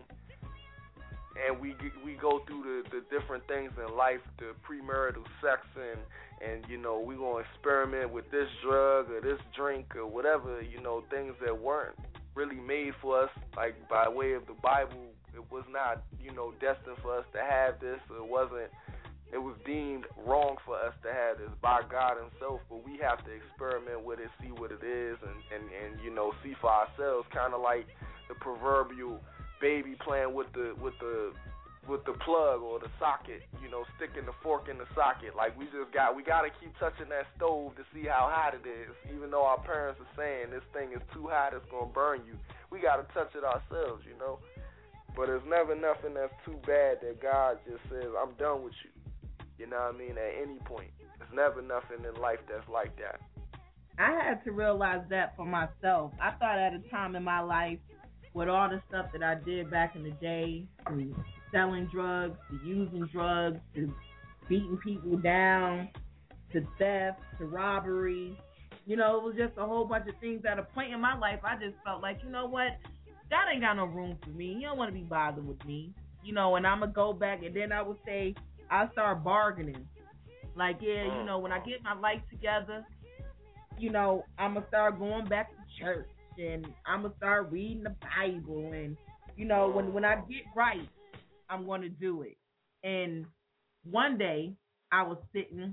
and we we go through the, the different things in life, the premarital sex and, and you know we gonna experiment with this drug or this drink or whatever, you know, things that weren't really made for us, like by way of the Bible. It was not, you know, destined for us to have this. It wasn't. It was deemed wrong for us to have this by God Himself. But we have to experiment with it, see what it is, and and, and you know, see for ourselves. Kind of like the proverbial baby playing with the with the with the plug or the socket. You know, sticking the fork in the socket. Like we just got we got to keep touching that stove to see how hot it is. Even though our parents are saying this thing is too hot, it's gonna burn you. We got to touch it ourselves. You know. But there's never nothing that's too bad that God just says, I'm done with you. You know what I mean? At any point. There's never nothing in life that's like that. I had to realize that for myself. I thought at a time in my life, with all the stuff that I did back in the day, from selling drugs, to using drugs, to beating people down, to theft, to robbery, you know, it was just a whole bunch of things. At a point in my life, I just felt like, you know what? God ain't got no room for me. He don't want to be bothered with me. You know, and I'm going to go back, and then I would say, I start bargaining. Like, yeah, you know, when I get my life together, you know, I'm going to start going back to church, and I'm going to start reading the Bible, and, you know, when, when I get right, I'm going to do it. And one day, I was sitting,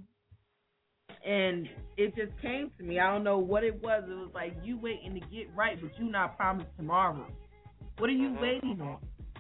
and it just came to me. I don't know what it was. It was like, you waiting to get right, but you not promised tomorrow. What are you mm-hmm. waiting on?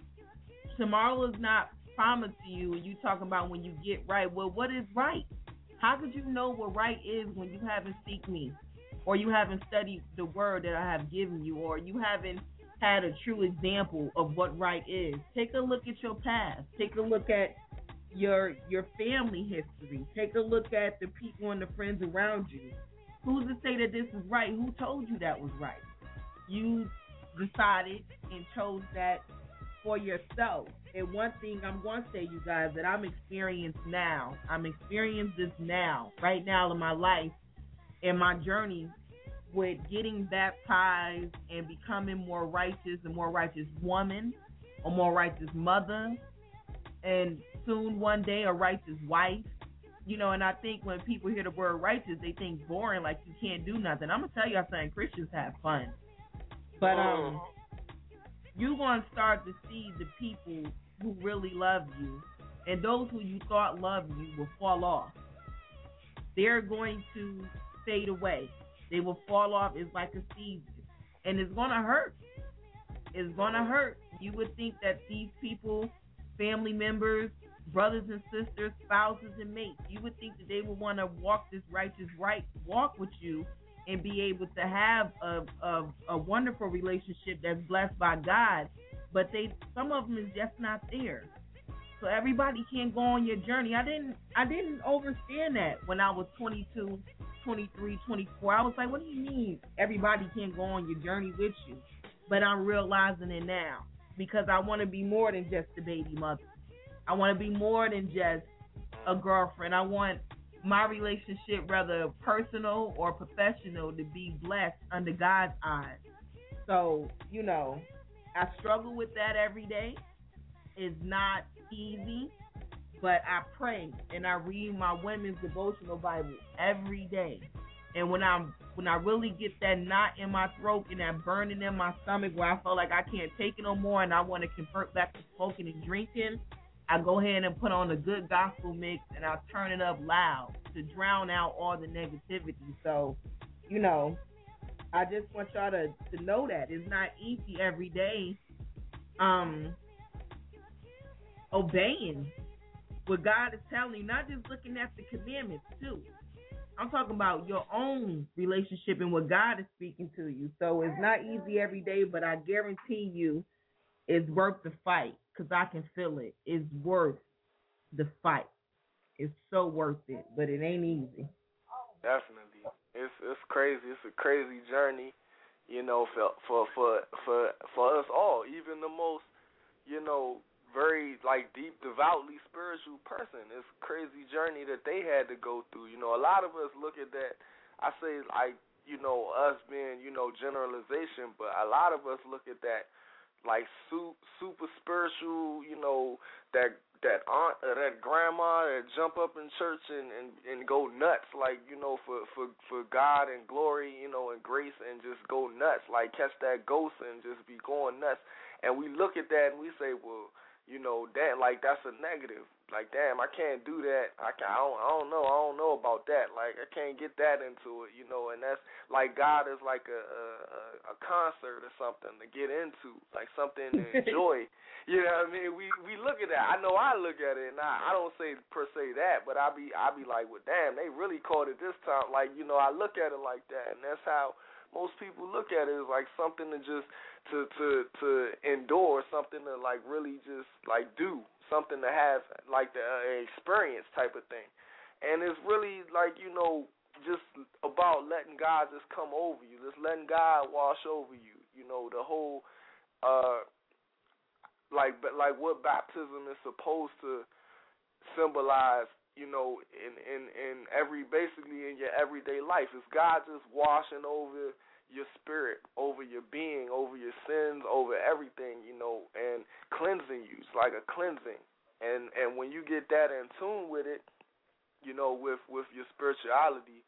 Tomorrow is not promised to you, and you talking about when you get right. Well, what is right? How could you know what right is when you haven't seeked me, or you haven't studied the word that I have given you, or you haven't had a true example of what right is? Take a look at your past. Take a look at your your family history. Take a look at the people and the friends around you. Who's to say that this is right? Who told you that was right? You decided and chose that for yourself. And one thing I'm going to say, you guys, that I'm experienced now. I'm experiencing this now, right now in my life, in my journey with getting baptized and becoming more righteous, a more righteous woman, a more righteous mother, and soon one day a righteous wife. You know, and I think when people hear the word righteous, they think boring, like you can't do nothing. I'm going to tell y'all something, Christians have fun. But um, you're going to start to see the people who really love you, and those who you thought loved you will fall off. They're going to fade away. They will fall off. It's like a season, and it's going to hurt. It's going to hurt. You would think that these people, family members, brothers and sisters, spouses and mates, you would think that they would want to walk this righteous right walk with you and be able to have a, a a wonderful relationship that's blessed by God, but they some of them is just not there. So everybody can't go on your journey. I didn't I didn't understand that when I was twenty-two, twenty-three, twenty-four. I was like, what do you mean everybody can't go on your journey with you? But I'm realizing it now, because I want to be more than just a baby mother. I want to be more than just a girlfriend. I want my relationship, whether personal or professional, to be blessed under God's eyes. So, you know, I struggle with that every day. It's not easy, but I pray and I read my women's devotional Bible every day. And when I'm when I really get that knot in my throat and that burning in my stomach where I feel like I can't take it no more and I want to convert back to smoking and drinking, I go ahead and put on a good gospel mix and I turn it up loud to drown out all the negativity. So, you know, I just want y'all to, to know that it's not easy every day um, obeying what God is telling you, not just looking at the commandments too. I'm talking about your own relationship and what God is speaking to you. So it's not easy every day, but I guarantee you it's worth the fight, because I can feel it. It's worth the fight. It's so worth it, but it ain't easy. Definitely. It's it's crazy. It's a crazy journey, you know, for for for for, for us all, even the most, you know, very like deep, devoutly spiritual person. It's a crazy journey that they had to go through. You know, a lot of us look at that, I say like, you know, us being, you know, generalization, but a lot of us look at that like su- super spiritual, you know, that that aunt or that grandma that jump up in church and, and, and go nuts, like, you know, for, for, for God and glory, you know, and grace, and just go nuts, like catch that ghost and just be going nuts. And we look at that and we say, well, you know, damn, like that's a negative. Like, damn, I can't do that. I can I don't, I don't know. I don't know about that. Like, I can't get that into it, you know. And that's like God is like a a, a concert or something to get into, like something to enjoy. You know what I mean? We we look at that. I know I look at it, and I, I don't say per se that, but I be I be like, well, damn, they really caught it this time. Like, you know, I look at it like that, and that's how most people look at it, is like something to just to to to endure, something to like really just like do. Something to have, like the uh, experience type of thing. And it's really like, you know, just about letting God just come over you, just letting God wash over you, you know, the whole, uh, like like what baptism is supposed to symbolize, you know, in, in, in every, basically in your everyday life. It's God just washing over your spirit, over your being, over your sins, over everything, you know, and cleansing you. It's like a cleansing. And and when you get that in tune with it, you know, with, with your spirituality,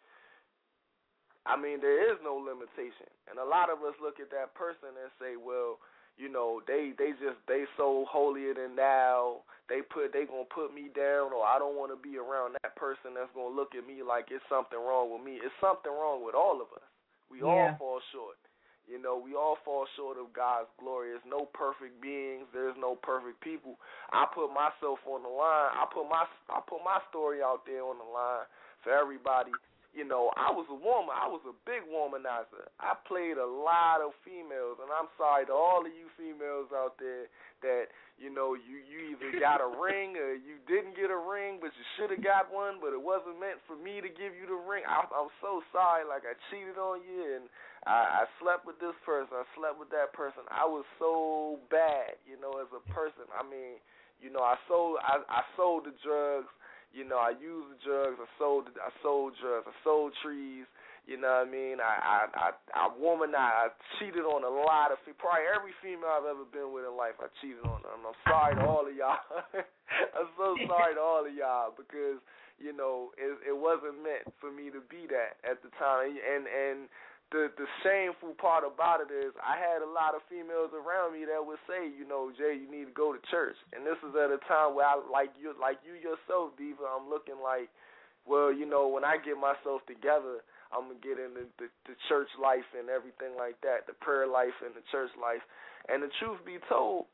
I mean, there is no limitation. And a lot of us look at that person and say, well, you know, they, they just, they so holier than thou, they put, they gonna put me down, or I don't want to be around that person that's gonna look at me like it's something wrong with me. It's something wrong with all of us. We Yeah. all fall short. You know, we all fall short of God's glory. There's no perfect beings. There's no perfect people. I put myself on the line. I put my I put my story out there on the line for everybody. You know, I was a woman. I was a big womanizer. I played a lot of females, and I'm sorry to all of you females out there that, you know, you, you either got a ring or you didn't get a ring, but you should have got one, but it wasn't meant for me to give you the ring. I, I'm so sorry. Like, I cheated on you, and I, I slept with this person. I slept with that person. I was so bad, you know, as a person. I mean, you know, I sold I, I sold the drugs. You know, I used the drugs. I sold I sold drugs. I sold trees. You know what I mean? I I I, I womanized. I cheated on a lot of probably every female I've ever been with in life. I cheated on them. I'm sorry to all of y'all. I'm so sorry to all of y'all because you know it it wasn't meant for me to be that at the time. And and the the shameful part about it is I had a lot of females around me that would say, you know, Jay, you need to go to church. And this is at a time where I like you like you yourself, Diva, I'm looking like, well, you know, when I get myself together, I'm gonna get into the, the church life and everything like that, the prayer life and the church life. And the truth be told,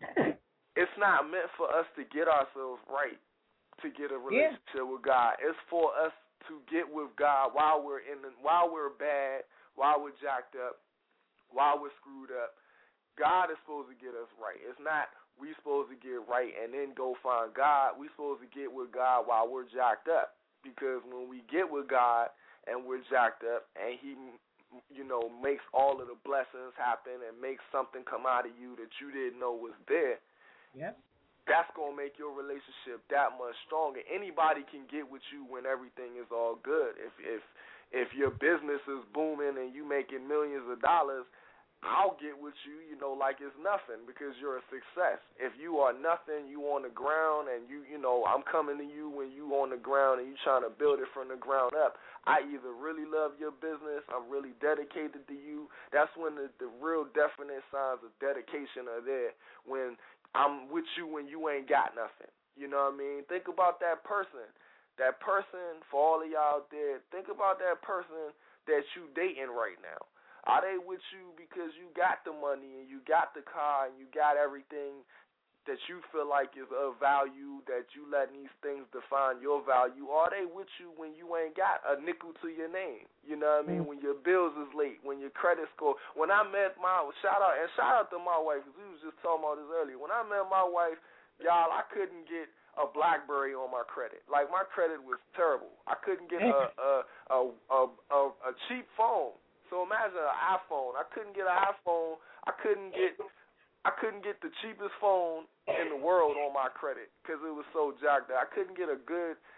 it's not meant for us to get ourselves right to get a relationship yeah. with God. It's for us to get with God while we're in the, while we're bad, while we're jacked up, while we're screwed up. God is supposed to get us right. It's not we supposed to get right and then go find God. We supposed to get with God while we're jacked up. Because when we get with God and we're jacked up and he, you know, makes all of the blessings happen and makes something come out of you that you didn't know was there, yep. that's going to make your relationship that much stronger. Anybody can get with you when everything is all good. If if if your business is booming and you making millions of dollars, I'll get with you, you know, like it's nothing because you're a success. If you are nothing, you on the ground and you, you know, I'm coming to you when you on the ground and you trying to build it from the ground up. I either really love your business, I'm really dedicated to you. That's when the, the real definite signs of dedication are there, when I'm with you when you ain't got nothing. You know what I mean? Think about that person. That person, for all of y'all out there, think about that person that you dating right now. Are they with you because you got the money and you got the car and you got everything that you feel like is of value, that you letting these things define your value? Or are they with you when you ain't got a nickel to your name? You know what I mean? When your bills is late, when your credit score. When I met my, shout out, and shout out to my wife, because we was just talking about this earlier. When I met my wife, y'all, I couldn't get a BlackBerry on my credit. Like, my credit was terrible. I couldn't get a a a a, a, a cheap phone. So imagine an iPhone. I couldn't get an iPhone. I couldn't get I couldn't get the cheapest phone in the world on my credit because it was so jacked up. I couldn't get a good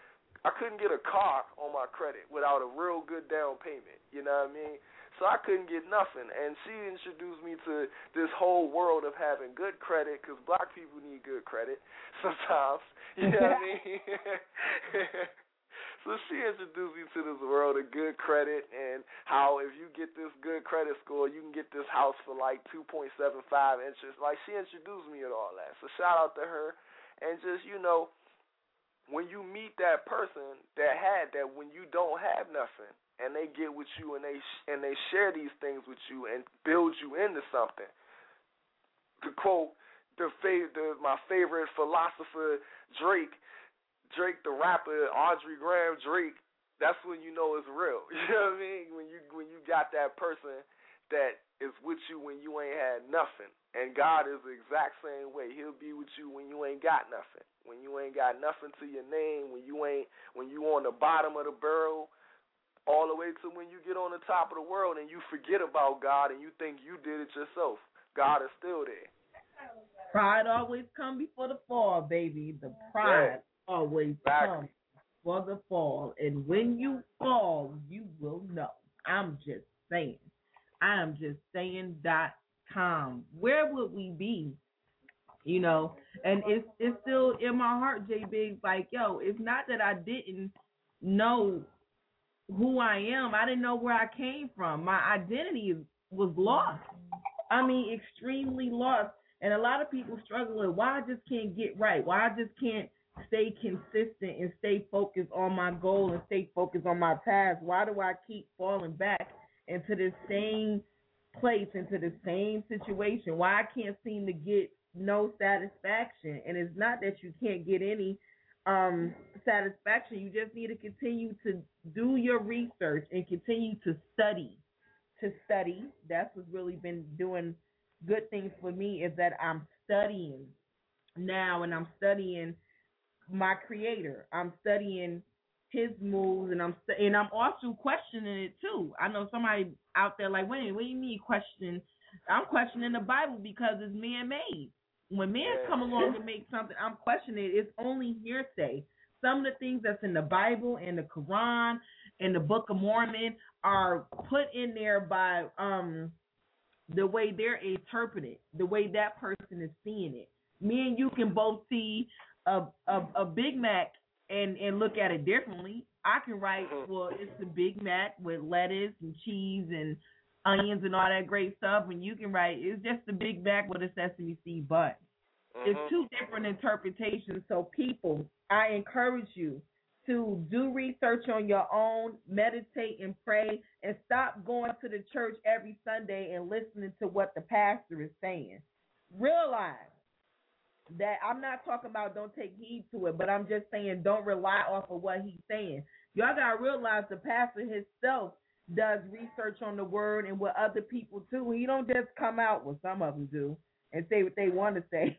I couldn't get a car on my credit without a real good down payment. You know what I mean? So I couldn't get nothing. And she introduced me to this whole world of having good credit, because black people need good credit sometimes. You know what I mean? So she introduced me to this world of good credit and how if you get this good credit score, you can get this house for like two point seven five interest. Like, she introduced me to all that. So shout out to her. And just, you know, when you meet that person that had that when you don't have nothing, and they get with you and they and they share these things with you and build you into something. To quote the, fav- the my favorite philosopher, Drake, Drake the rapper, Audrey Graham Drake, that's when you know it's real. You know what I mean? When you when you got that person that is with you when you ain't had nothing. And God is the exact same way. He'll be with you when you ain't got nothing. When you ain't got nothing to your name, when you ain't when you on the bottom of the barrel, all the way to when you get on the top of the world and you forget about God and you think you did it yourself. God is still there. Pride always come before the fall, baby. The pride yeah. always exactly. comes before the fall. And when you fall, you will know. I'm just saying. I am just saying dot com. Where would we be? You know, and it's it's still in my heart, J Big, like, yo, it's not that I didn't know who I am. I didn't know where I came from. My identity was lost. I mean, extremely lost. And a lot of people struggle with why I just can't get right, why I just can't stay consistent and stay focused on my goal and stay focused on my path. Why do I keep falling back into the same place, into the same situation? Why I can't seem to get no satisfaction? And it's not that you can't get any um, satisfaction. You just need to continue to do your research and continue to study. To study. That's what's really been doing good things for me, is that I'm studying now, and I'm studying my Creator. I'm studying His moves, and I'm st- and I'm also questioning it too. I know somebody out there like, wait, what do you mean question? I'm questioning the Bible because it's man-made. When men come along and make something, I'm questioning it. It's only hearsay. Some of the things that's in the Bible and the Quran and the Book of Mormon are put in there by um the way they're interpreted, the way that person is seeing it. Me and you can both see a a, a Big Mac and, and look at it differently. I can write, well, it's a Big Mac with lettuce and cheese and onions and all that great stuff, and you can write, it's just a Big Mac with a sesame seed bun. Mm-hmm. It's two different interpretations. So people, I encourage you to do research on your own, meditate and pray, and stop going to the church every Sunday and listening to what the pastor is saying. Realize that I'm not talking about don't take heed to it, but I'm just saying don't rely off of what he's saying. Y'all got to realize the pastor himself does research on the word and with other people too. He don't just come out, well, some of them do, and say what they want to say.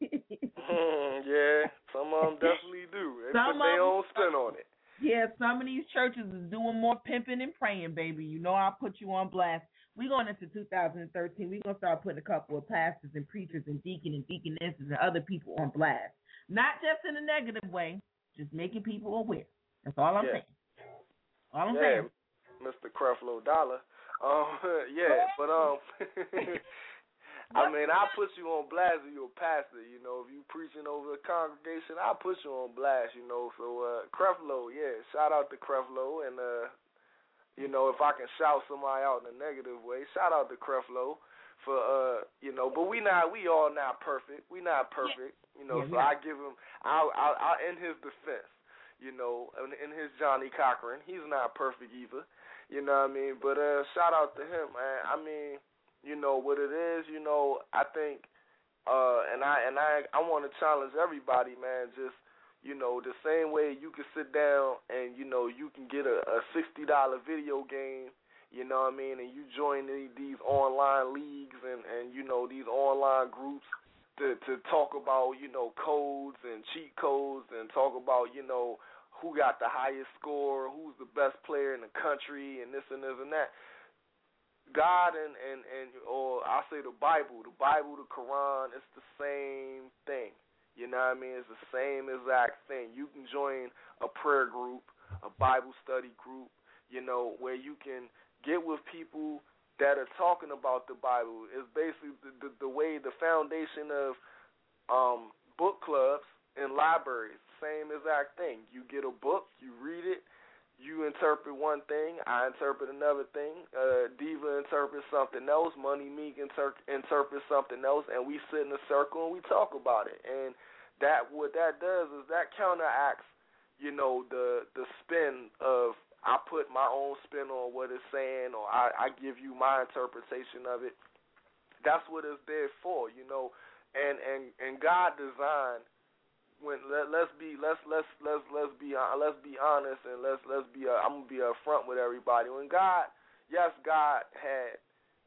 mm, yeah, some of them definitely do. They some put their them, own spin on it. Yeah, some of these churches is doing more pimping and praying, baby. You know I'll put you on blast. We're going into two thousand thirteen. We're going to start putting a couple of pastors and preachers and deacon and deaconesses and other people on blast. Not just in a negative way, just making people aware. That's all I'm yeah. saying. All I'm yeah, saying. Mister Creflo Dollar. Um, yeah, but um, I mean, I put you on blast if you're a pastor. You know, if you preaching over a congregation, I put you on blast. You know, so uh, Creflo, yeah, shout out to Creflo, and uh, you know, if I can shout somebody out in a negative way, shout out to Creflo for uh, you know, but we not, we all not perfect. We not perfect. You know, yeah, so yeah. I give him, I'll, I'll, I'll in his defense. You know, in, in his Johnny Cochran, he's not perfect either. You know what I mean? But uh, shout out to him, man. I mean, you know what it is. You know, I think, uh, and I and I I want to challenge everybody, man. Just, you know, the same way you can sit down and you know you can get a, a sixty dollar video game. You know what I mean? And you join the, these online leagues and, and you know these online groups to to talk about you know codes and cheat codes and talk about you know. who got the highest score, who's the best player in the country, and this and this and that. God and, and, and or I'll say the Bible, the Bible, the Quran, it's the same thing. You know what I mean? It's the same exact thing. You can join a prayer group, a Bible study group, you know, where you can get with people that are talking about the Bible. It's basically the, the, the way, the foundation of um, book clubs and libraries. Same exact thing. You get a book, you read it, you interpret one thing, I interpret another thing, uh, Diva interprets something else, Money Meek inter- interprets something else, and we sit in a circle and we talk about it. And that what that does is that counteracts, you know, the the spin of I put my own spin on what it's saying, or I, I give you my interpretation of it. That's what it's there for, you know. And and, and God designed. When let, let's be let's let's let's let's be uh, let's be honest and let's let's be uh, I'm gonna be upfront with everybody. When God, yes, God had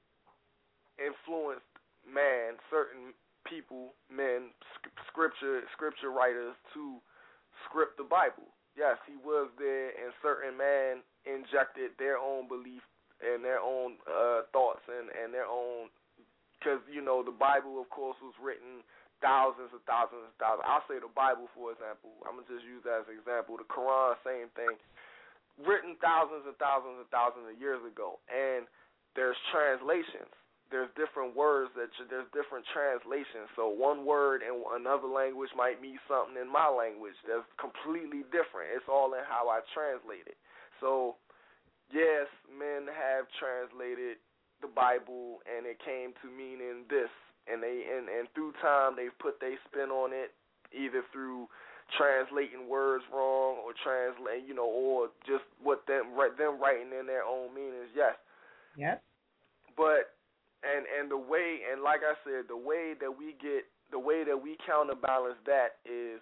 influenced man, certain people, men, scripture scripture writers to script the Bible. Yes, He was there, and certain man injected their own belief and their own uh, thoughts and and their own, because you know the Bible, of course, was written. Thousands and thousands and thousands. I'll say the Bible, for example. I'm going to just use that as an example. The Quran, same thing. Written thousands and thousands and thousands of years ago. And there's translations. There's different words. that There's different translations. So one word in another language might mean something in my language that's completely different. It's all in how I translate it. So, yes, men have translated the Bible, and it came to meaning this. And they and, and through time they've put their spin on it, either through translating words wrong or translate, you know, or just what them them writing in their own meanings. Yes. Yep. But and and the way and like I said, the way that we get the way that we counterbalance that is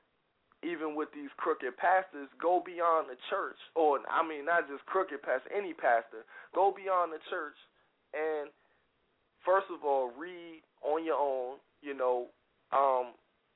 even with these crooked pastors, go beyond the church, or I mean not just crooked pastor, any pastor, go beyond the church and first of all read on your own, you know, um,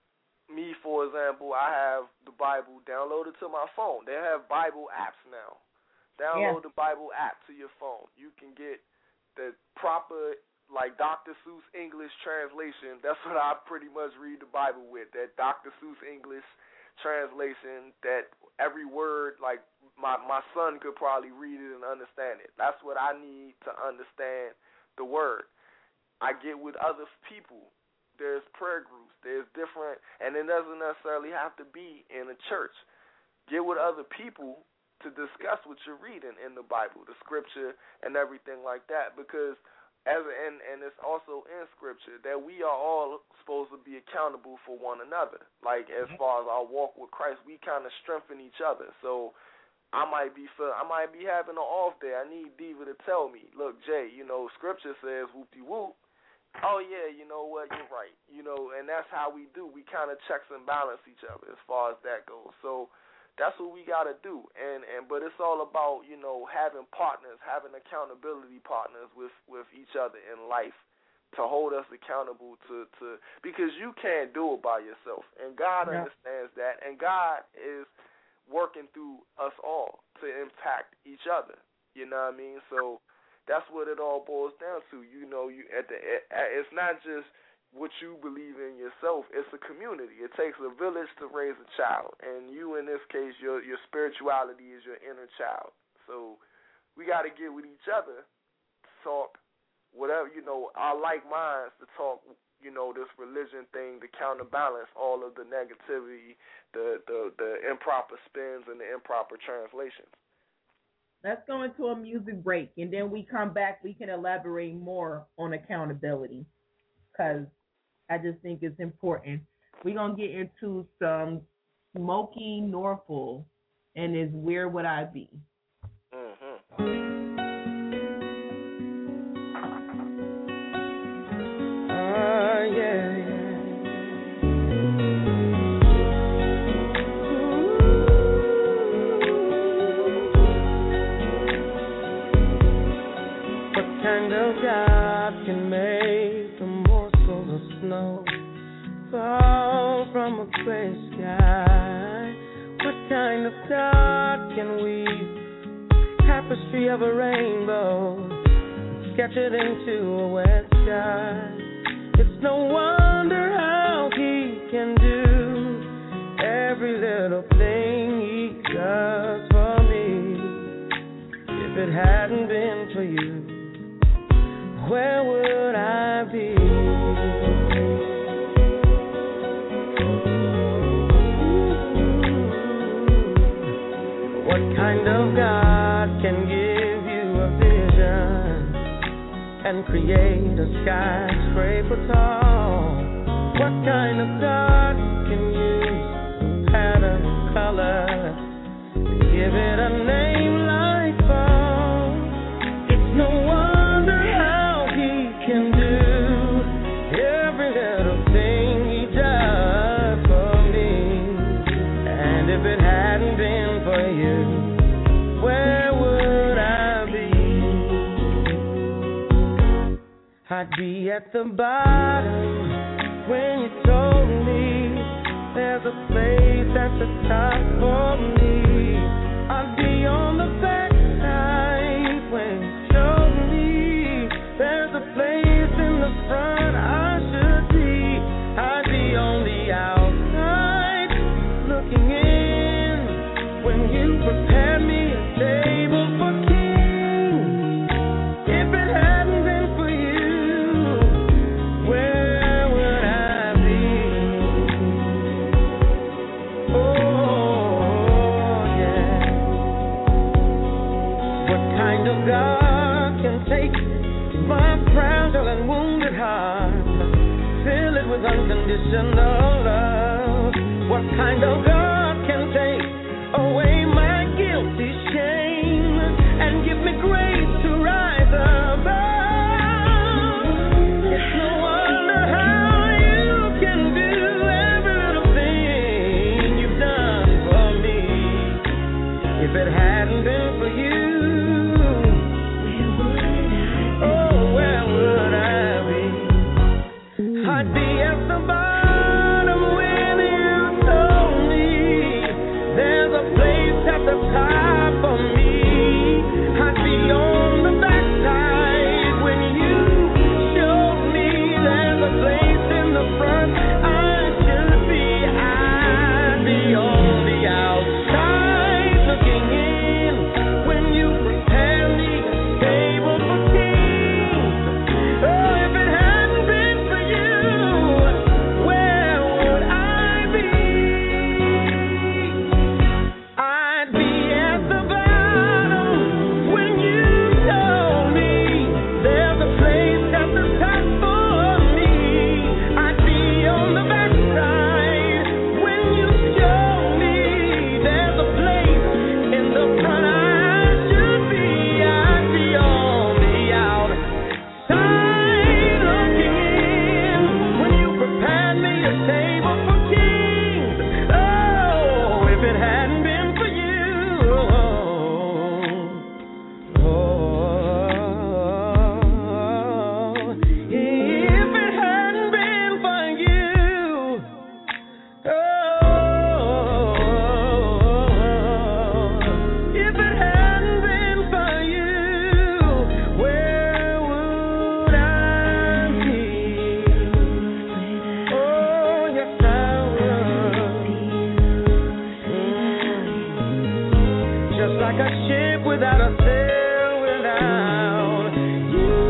me, for example, I have the Bible downloaded to my phone. They have Bible apps now. Download yeah. the Bible app to your phone. You can get the proper, like Doctor Seuss English translation. That's what I pretty much read the Bible with, that Doctor Seuss English translation, that every word, like my, my son could probably read it and understand it. That's what I need to understand the word. I get with other people. There's prayer groups. There's different, and it doesn't necessarily have to be in a church. Get with other people to discuss what you're reading in the Bible, the scripture, and everything like that. Because as and and it's also in scripture that we are all supposed to be accountable for one another. Like as far as our walk with Christ, we kind of strengthen each other. So I might be feel, I might be having an off day. I need Diva to tell me, look, Jay, you know, scripture says whoop-de-whoop. Oh, yeah, you know what, you're right. You know, and that's how we do. We kind of checks and balance each other as far as that goes. So that's what we got to do. And, and But it's all about, you know, having partners, having accountability partners with, with each other in life to hold us accountable to, to because you can't do it by yourself. And God yeah. understands that. And God is working through us all to impact each other. You know what I mean? So that's what it all boils down to. You know, you at the it's not just what you believe in yourself. It's a community. It takes a village to raise a child, and you, in this case, your your spirituality is your inner child. So we got to get with each other, talk, whatever, you know, our like minds to talk. You know, this religion thing to counterbalance all of the negativity, the the the improper spins, and the improper translations. Let's go into a music break, and then we come back. We can elaborate more on accountability, because I just think it's important. We're going to get into some Smokey Norfolk and his Where Would I Be? Mm-hmm. Uh, yeah, yeah. Kind of God can make a morsel of snow fall from a gray sky? What kind of God can weave tapestry of a rainbow, sketch it into a wet sky? It's no wonder how He can do for you, where would I be? What kind of God can give you a vision and create a skyscraper tall? What kind of God can use pattern, color, give it a name like fall? It's no wonder how He can do every little thing He does for me. And if it hadn't been for you, where would I be? I'd be at the bottom when you told me there's a place at the top for me. I'd be on the backside when you showed me there's a place in the front I should be. I'd be on the outside looking in when you prepared me a table for kings. If it hadn't been for you, where would I be? Oh, yeah. What kind of God can take my fragile and wounded heart, fill it with unconditional love? What kind of God can take away my guilty shame and give me grace to rise above? It's no wonder how you can do every little thing you've done for me. If it hadn't been for you, oh, where would I be? I'd be at the bottom when you told me there's a place at the top for me. I'd be on the backside when you showed me there's a place in the front I should be. I'd be on the outside looking in when you prepared me a table for kings. Oh, if it hadn't been for you, where would I be? I'd be at the bottom when you told me there's a place at the top for me. I'd be on the backside when you showed me there's a place in the front I should be. I'd be on the outside looking in when you prepared me a table for kings. Oh, if it hadn't been for you, oh, if it hadn't been for you, oh, if it hadn't been for you, where would I be? Oh, yes, I would. Mm. Just like a ship without a sail, without you.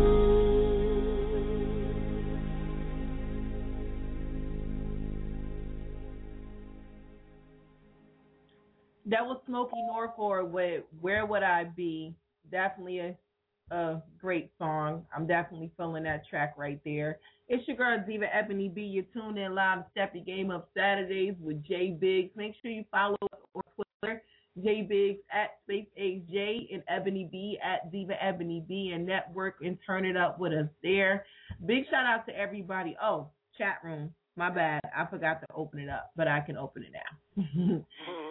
That was Smokey Norfolk with Where Would I Be? Definitely a, a great song. I'm definitely feeling that track right there. It's your girl Diva Ebony B. You're tuned in live to Step Your Game Up Saturdays with Jay Biggs. Make sure you follow us on Twitter, Jay Biggs at Space Age J and Ebony B at Diva Ebony B, and network and turn it up with us there. Big shout out to everybody. Oh, chat room. My bad. I forgot to open it up, but I can open it now.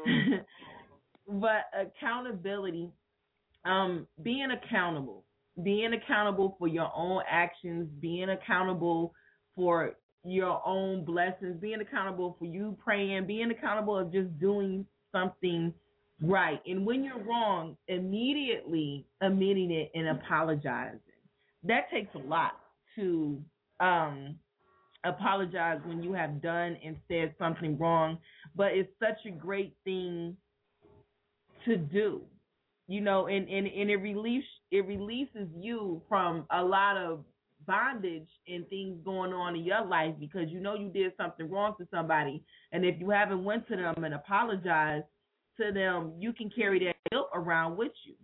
But accountability, um, being accountable, being accountable for your own actions, being accountable for your own blessings, being accountable for you praying, being accountable of just doing something right. And when you're wrong, immediately admitting it and apologizing. That takes a lot to um, apologize when you have done and said something wrong, but it's such a great thing to do. You know, and, and, and it release it releases you from a lot of bondage and things going on in your life because you know you did something wrong to somebody, and if you haven't went to them and apologized to them, you can carry that guilt around with you,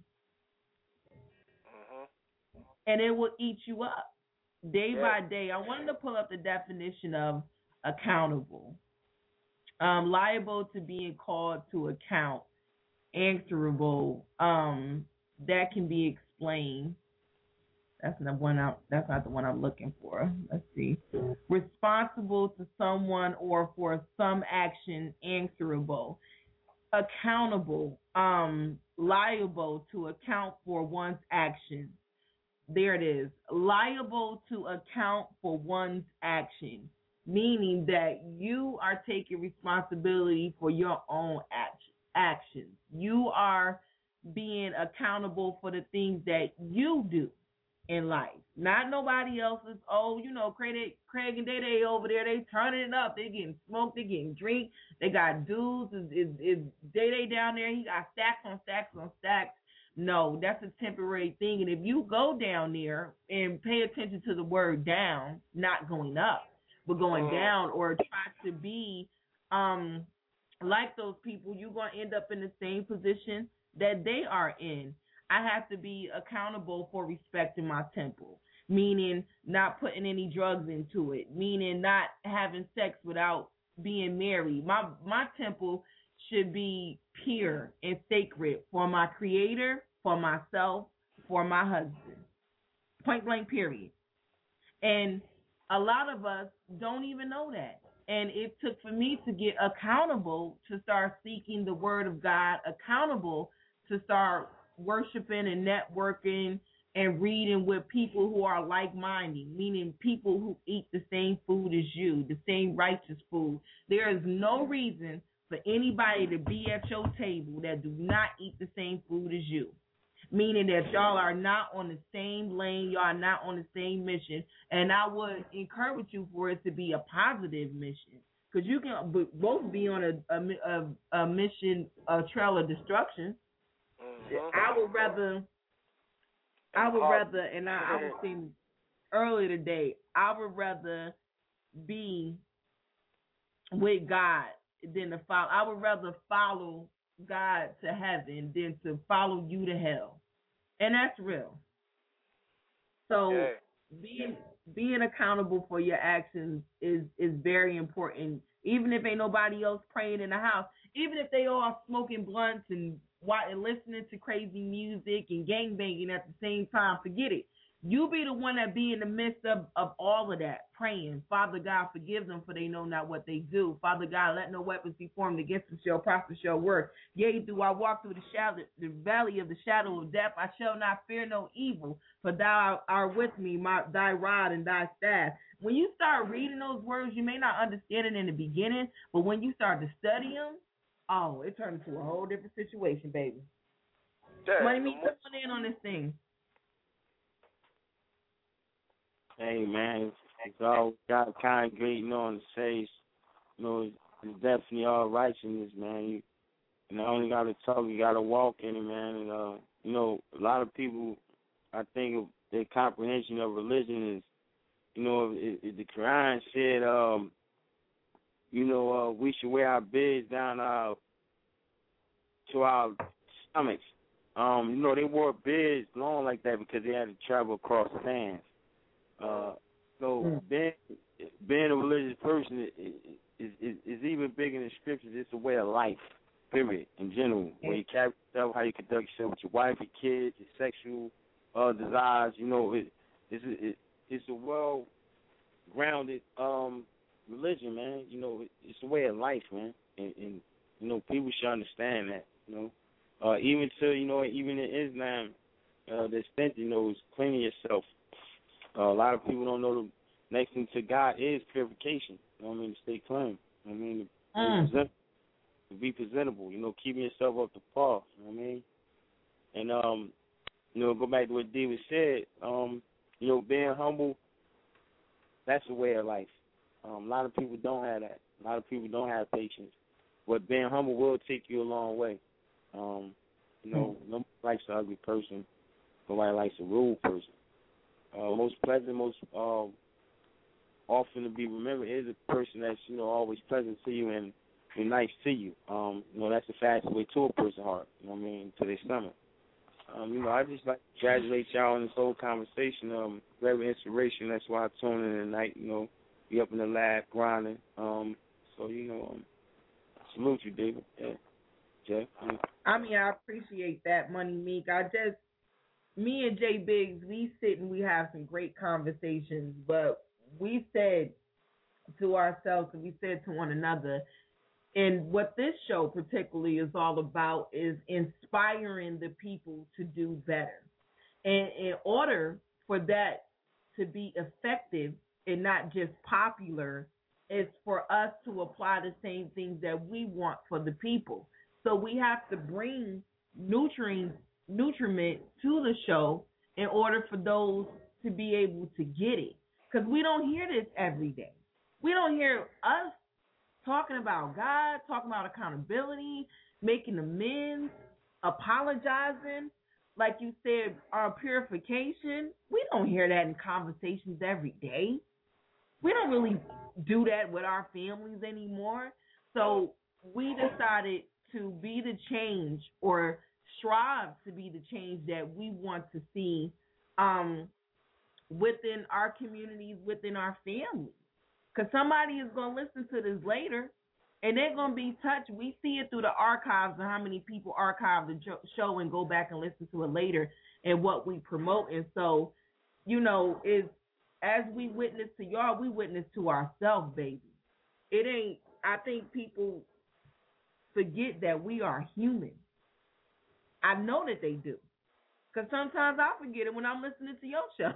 Mhm. and it will eat you up day Yeah. by day. I wanted to pull up the definition of accountable. Um, liable to being called to account, answerable. Um, that can be explained. That's not one out. That's not the one I'm looking for. Let's see. Responsible to someone or for some action, answerable. Accountable. Um, liable to account for one's actions. There it is. Liable to account for one's action, meaning that you are taking responsibility for your own action, actions. You are being accountable for the things that you do in life, not nobody else's. Oh, you know, Craig, Craig and Day Day over there, they turning it up. They getting smoked, they getting drink. They got dudes. Is is is Day Day down there? He got stacks on stacks on stacks. No, that's a temporary thing. And if you go down there and pay attention to the word down, not going up, but going down, or try to be um like those people, you're going to end up in the same position that they are in. I have to be accountable for respecting my temple, meaning not putting any drugs into it, meaning not having sex without being married. My my temple should be pure and sacred for my creator, for myself, for my husband. Point blank, period. And a lot of us don't even know that. And it took for me to get accountable to start seeking the word of God, accountable to start worshiping and networking and reading with people who are like-minded, meaning people who eat the same food as you, the same righteous food. There is no reason for anybody to be at your table that do not eat the same food as you, meaning that y'all are not on the same lane, y'all are not on the same mission. And I would encourage you for it to be a positive mission, because you can both be on a, a, a, a mission, a trail of destruction. Mhm. I would rather, I would rather, and I, I was saying earlier today, I would rather be with God than to follow. I would rather follow God to heaven than to follow you to hell, and that's real. So Yeah. being being accountable for your actions is is very important. Even if ain't nobody else praying in the house, even if they all smoking blunts and wa- and listening to crazy music and gangbanging at the same time, forget it. You be the one that be in the midst of, of all of that, praying. Father God, forgive them, for they know not what they do. Father God, let no weapons be formed against them shall prosper, shall work. Yea, do I walk through the shadow, the valley of the shadow of death, I shall not fear no evil, for thou art with me, my thy rod and thy staff. When you start reading those words, you may not understand it in the beginning, but when you start to study them, oh, it turns into a whole different situation, baby. Yeah. Money, me coming in on this thing. Hey man, it's all God congregating on the stage. You know, it's, it's definitely all righteousness, man. You, you not only got to talk, you got to walk in it, man. And uh, you know, a lot of people, I think their comprehension of religion is, you know, it, it, the Quran said, um, you know, uh, we should wear our beards down our to our stomachs. Um, you know, they wore beards long like that because they had to travel across sands. Uh, so Mm. being being a religious person is, is, is, is even bigger than scriptures. It's a way of life, period, in general. Where you carry yourself, how you conduct yourself with your wife, your kids, your sexual uh, desires. You know, it, it's a, it, it's a well-grounded um, religion, man. You know, it, it's a way of life, man. And, and you know, people should understand that. You know, uh, even to you know, even in Islam, uh, the extent you know is cleaning yourself. Uh, a lot of people don't know the next thing to God is purification. You know what I mean? To stay clean. You know what I mean? To, Mm. be, present, to be presentable. You know, keeping yourself up to par. You know what I mean? And um, you know, go back to what David said. Um, you know, being humble, that's a way of life. Um, a lot of people don't have that. A lot of people don't have patience. But being humble will take you a long way. Um, You know, nobody likes an ugly person. Nobody likes a rude person. Uh, most pleasant, most uh, often to be remembered is a person that's, you know, always pleasant to you and, and nice to you. Um, you know, that's the fastest way to a person's heart, you know what I mean, to their stomach. Um, you know, I just like to congratulate y'all on this whole conversation. Um, very inspiration. That's why I tune in tonight, you know, be up in the lab grinding. Um, so, you know, um, salute you, David. Yeah. Jeff. Yeah. I mean, I appreciate that, Money Meek. I just, me and Jay Biggs, we sit and we have some great conversations, but we said to ourselves and we said to one another, and what this show particularly is all about is inspiring the people to do better. And in order for that to be effective and not just popular, it's for us to apply the same things that we want for the people. So we have to bring nutrients, nutriment to the show in order for those to be able to get it. Because we don't hear this every day. We don't hear us talking about God, talking about accountability, making amends, apologizing. Like you said, our purification. We don't hear that in conversations every day. We don't really do that with our families anymore. So we decided to be the change or strive to be the change that we want to see um, within our communities, within our families. Because somebody is going to listen to this later, and they're going to be touched. We see it through the archives and how many people archive the show and go back and listen to it later and what we promote. And so, you know, is as we witness to y'all, we witness to ourselves, baby. It ain't, I think people forget that we are human. I know that they do. Because sometimes I forget it when I'm listening to your show.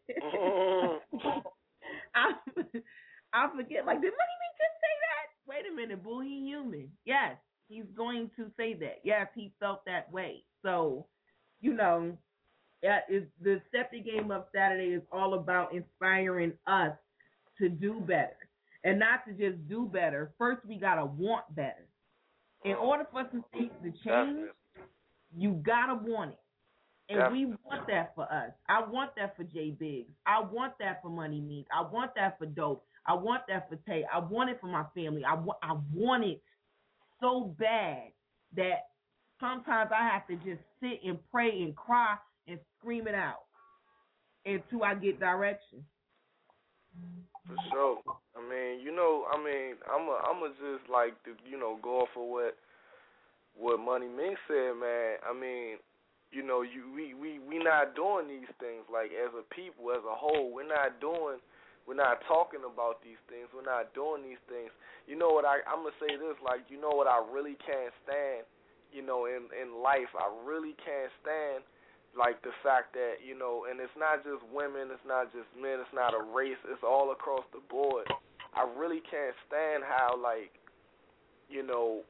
I, I forget, like, did Money Meek just say that? Wait a minute, boo, he human. Yes, he's going to say that. Yes, he felt that way. So, you know, yeah, is the Step Your Game Up Saturday is all about inspiring us to do better. And not to just do better. First, we got to want better. In order for us to see the change, you got to want it. And Definitely. We want that for us. I want that for Jay Biggs. I want that for Money Meek. I want that for Dope. I want that for Tay. I want it for my family. I, wa- I want it so bad that sometimes I have to just sit and pray and cry and scream it out until I get direction. For sure. I mean, you know, I mean, I'm a, I'm a just like to, you know, go off of what what Money Meek said, man. I mean, you know, you we, we, we not doing these things, like, as a people, as a whole. We're not doing, we're not talking about these things. We're not doing these things. You know what, I, I'm going to say this, like, you know what I really can't stand, you know, in, in life? I really can't stand, like, the fact that, you know, and it's not just women, it's not just men, it's not a race, it's all across the board. I really can't stand how, like, you know,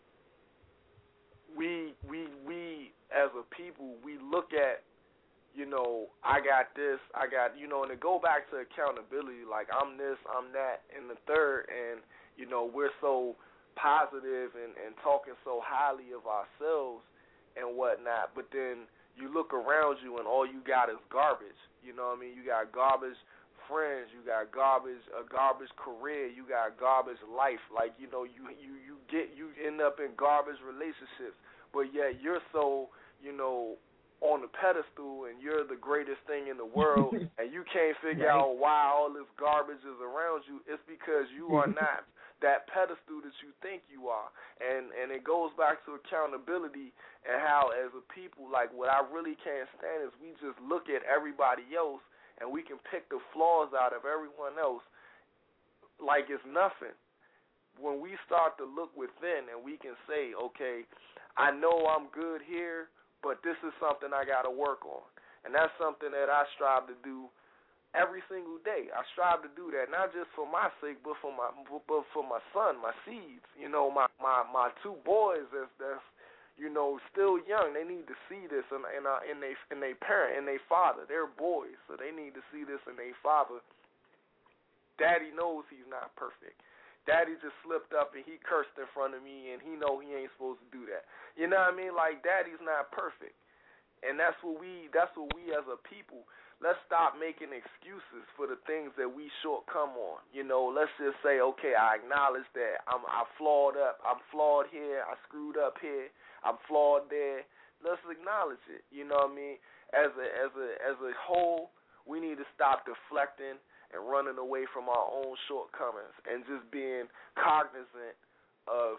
we we we as a people, we look at, you know, I got this, I got, you know, and to go back to accountability, like, I'm this, I'm that, and the third, and, you know, we're so positive and, and talking so highly of ourselves and whatnot, but then you look around you and all you got is garbage, you know what I mean? You got garbage friends, you got garbage, a garbage career, you got garbage life, like, you know, you, you, you get, you end up in garbage relationships, but yet you're so, you know, on the pedestal and you're the greatest thing in the world and you can't figure right. out why all this garbage is around you. It's because you are not that pedestal that you think you are. And and it goes back to accountability and how as a people, like, what I really can't stand is we just look at everybody else and we can pick the flaws out of everyone else like it's nothing. When we start to look within and we can say, okay, I know I'm good here, but this is something I got to work on. And that's something that I strive to do every single day. I strive to do that, not just for my sake, but for my but for my son, my seeds. You know, my, my, my two boys that's, that's, you know, still young. They need to see this in in, uh, in they in they parent, in they father. They're boys, so they need to see this in their father. Daddy knows he's not perfect. Daddy just slipped up and he cursed in front of me and he know he ain't supposed to do that. You know what I mean? Like, Daddy's not perfect. And that's what we that's what we as a people, let's stop making excuses for the things that we shortcome on. You know, let's just say, okay, I acknowledge that I'm I flawed up. I'm flawed here. I screwed up here. I'm flawed there. Let's acknowledge it. You know what I mean? As a as a as a whole, we need to stop deflecting and running away from our own shortcomings and just being cognizant of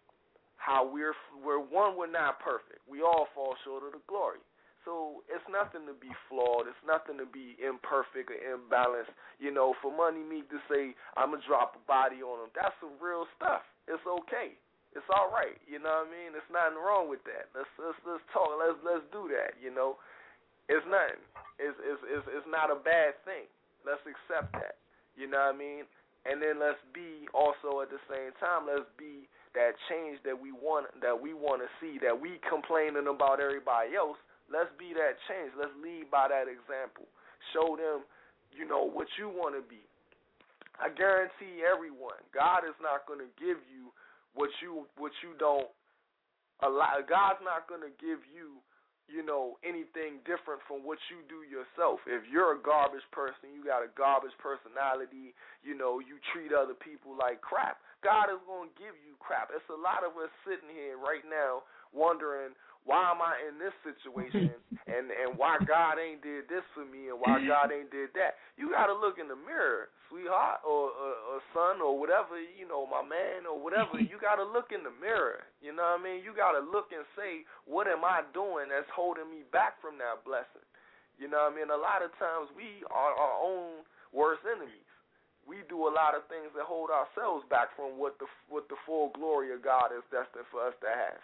how we're we're one, we're not perfect. We all fall short of the glory. So it's nothing to be flawed. It's nothing to be imperfect or imbalanced. You know, for Money Meek to say, I'm going to drop a body on him, that's some real stuff. It's okay. It's all right. You know what I mean? There's nothing wrong with that. Let's let's, let's talk. Let's let's do that, you know. It's nothing. It's, it's, it's, it's not a bad thing. Let's accept that. You know what I mean? And then let's be also at the same time, let's be that change that we want that we want to see, that we complaining about everybody else. Let's be that change. Let's lead by that example. Show them, you know, what you want to be. I guarantee everyone, God is not going to give you what you what you don't allow. God's not going to give you, you know, anything different from what you do yourself. If you're a garbage person, you got a garbage personality, you know, you treat other people like crap, God is going to give you crap. It's a lot of us sitting here right now wondering, why am I in this situation and, and why God ain't did this for me and why God ain't did that. You got to look in the mirror, sweetheart, or, or, or son, or whatever, you know, my man, or whatever. You got to look in the mirror. You know what I mean? You got to look and say, what am I doing that's holding me back from that blessing? You know what I mean? A lot of times we are our own worst enemies. We do a lot of things that hold ourselves back from what the what the full glory of God is destined for us to have.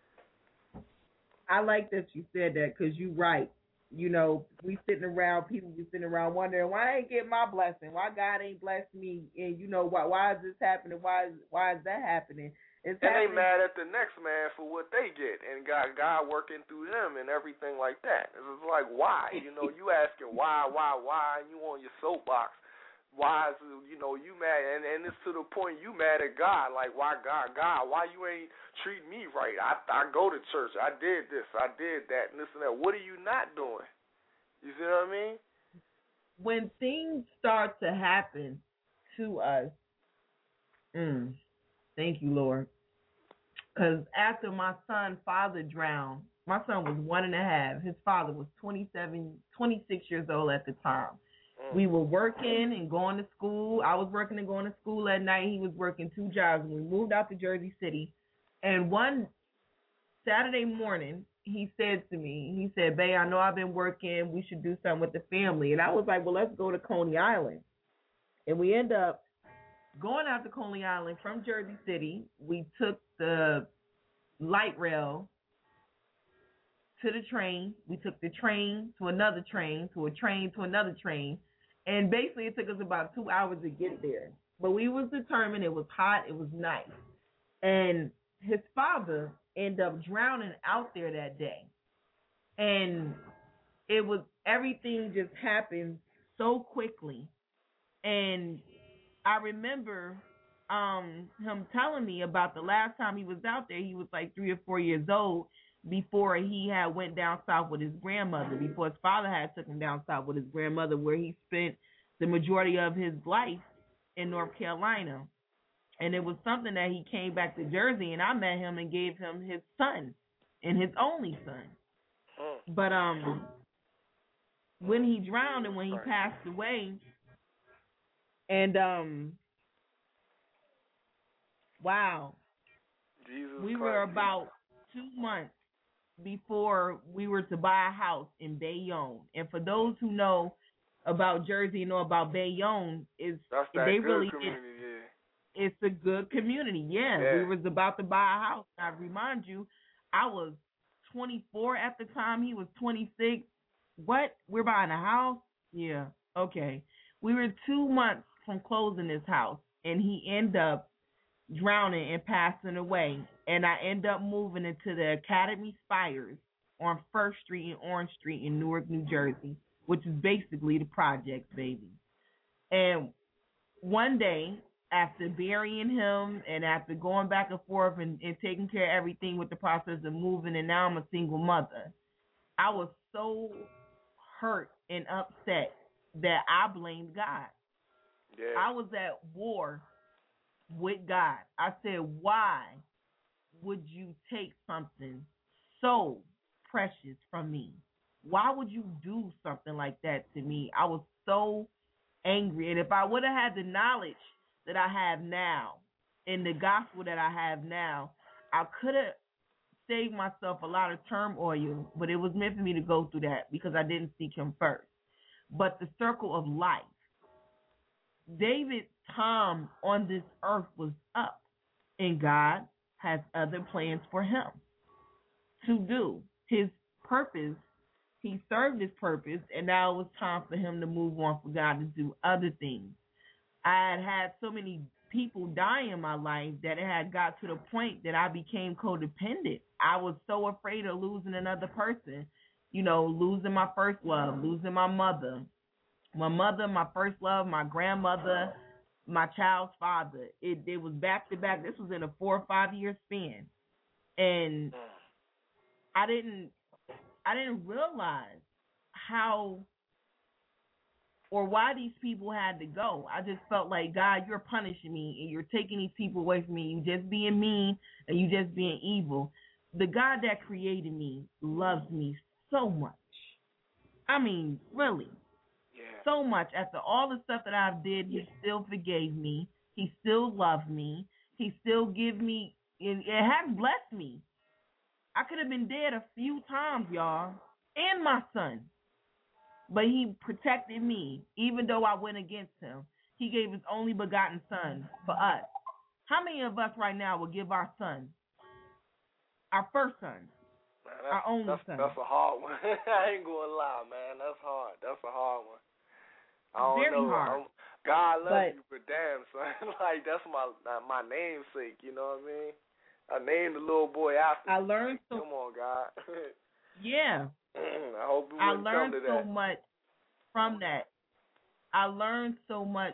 I like that you said that because you're right. You know, we sitting around, people be sitting around wondering, why I ain't get my blessing? Why God ain't blessed me? And, you know, why why is this happening? Why is, why is that happening? It's and happening. they mad at the next man for what they get and God, God working through them and everything like that. It's like, why? You know, you asking why, why, why, and you on your soapbox. Why is, you know, you mad, and, and it's to the point you mad at God, like, why God, God, why you ain't treat me right? I I go to church, I did this, I did that, and this and that. What are you not doing? You see what I mean? When things start to happen to us, mm, thank you, Lord, because after my son's father drowned, my son was one and a half, his father was twenty-seven, twenty-six years old at the time. We were working and going to school. I was working and going to school at night. He was working two jobs. And we moved out to Jersey City. And one Saturday morning, he said to me, he said, Bae, I know I've been working. We should do something with the family. And I was like, well, let's go to Coney Island. And we end up going out to Coney Island from Jersey City. We took the light rail to the train. We took the train to another train, to a train, to another train. And basically it took us about two hours to get there. But we was determined. It was hot. It was nice. And his father ended up drowning out there that day. And it was, everything just happened so quickly. And I remember um, him telling me about the last time he was out there. He was like three or four years old before he had went down south with his grandmother, before his father had took him down south with his grandmother, where he spent the majority of his life in North Carolina. And it was something that he came back to Jersey, and I met him and gave him his son, and his only son. But um, when he drowned and when he passed away, and um, wow, Jesus we Christ. were about two months before we were to buy a house in Bayonne. And for those who know about Jersey, know about Bayonne, is That's that they good really community, it, yeah. It's a good community. Yeah, yeah. We was about to buy a house. I remind you, I was twenty-four at the time. He was twenty-six. What? We're buying a house? Yeah. Okay. We were two months from closing this house, and he ended up drowning and passing away. And I end up moving into the Academy Spires on First Street and Orange Street in Newark, New Jersey, which is basically the projects, baby. And one day, after burying him and after going back and forth and, and taking care of everything with the process of moving, and now I'm a single mother, I was so hurt and upset that I blamed God. Yeah. I was at war with God. I said, why would you take something so precious from me? Why would you do something like that to me? I was so angry. And if I would have had the knowledge that I have now and the gospel that I have now, I could have saved myself a lot of turmoil, but it was meant for me to go through that because I didn't seek him first. But the circle of life, David's time on this earth was up, and God has other plans for him to do. His purpose, he served his purpose, and now it was time for him to move on, for God to do other things. I had had so many people die in my life that it had got to the point that I became codependent. I was so afraid of losing another person, you know, losing my first love, losing my mother. My mother, my first love, my grandmother, my child's father. It it was back to back. This was in a four or five year span, and I didn't I didn't realize how or why these people had to go. I just felt like, God, you're punishing me and you're taking these people away from me. You just being mean and you just being evil. The God that created me loves me so much. I mean, really. So much. After all the stuff that I've did, he still forgave me. He still loved me. He still give me, it, it has blessed me. I could have been dead a few times, y'all, and my son. But he protected me, even though I went against him. He gave his only begotten son for us. How many of us right now would give our son, our first son, man, our only that's, son? That's a hard one. I ain't gonna lie, man. That's hard. That's a hard one. I don't Very know. hard. I'm, God loves but, you, but damn, son. Like, that's my my namesake, you know what I mean? I named the little boy after I me. learned so. Come on, God. Yeah. I hope we I wouldn't learned come to so that. much from that. I learned so much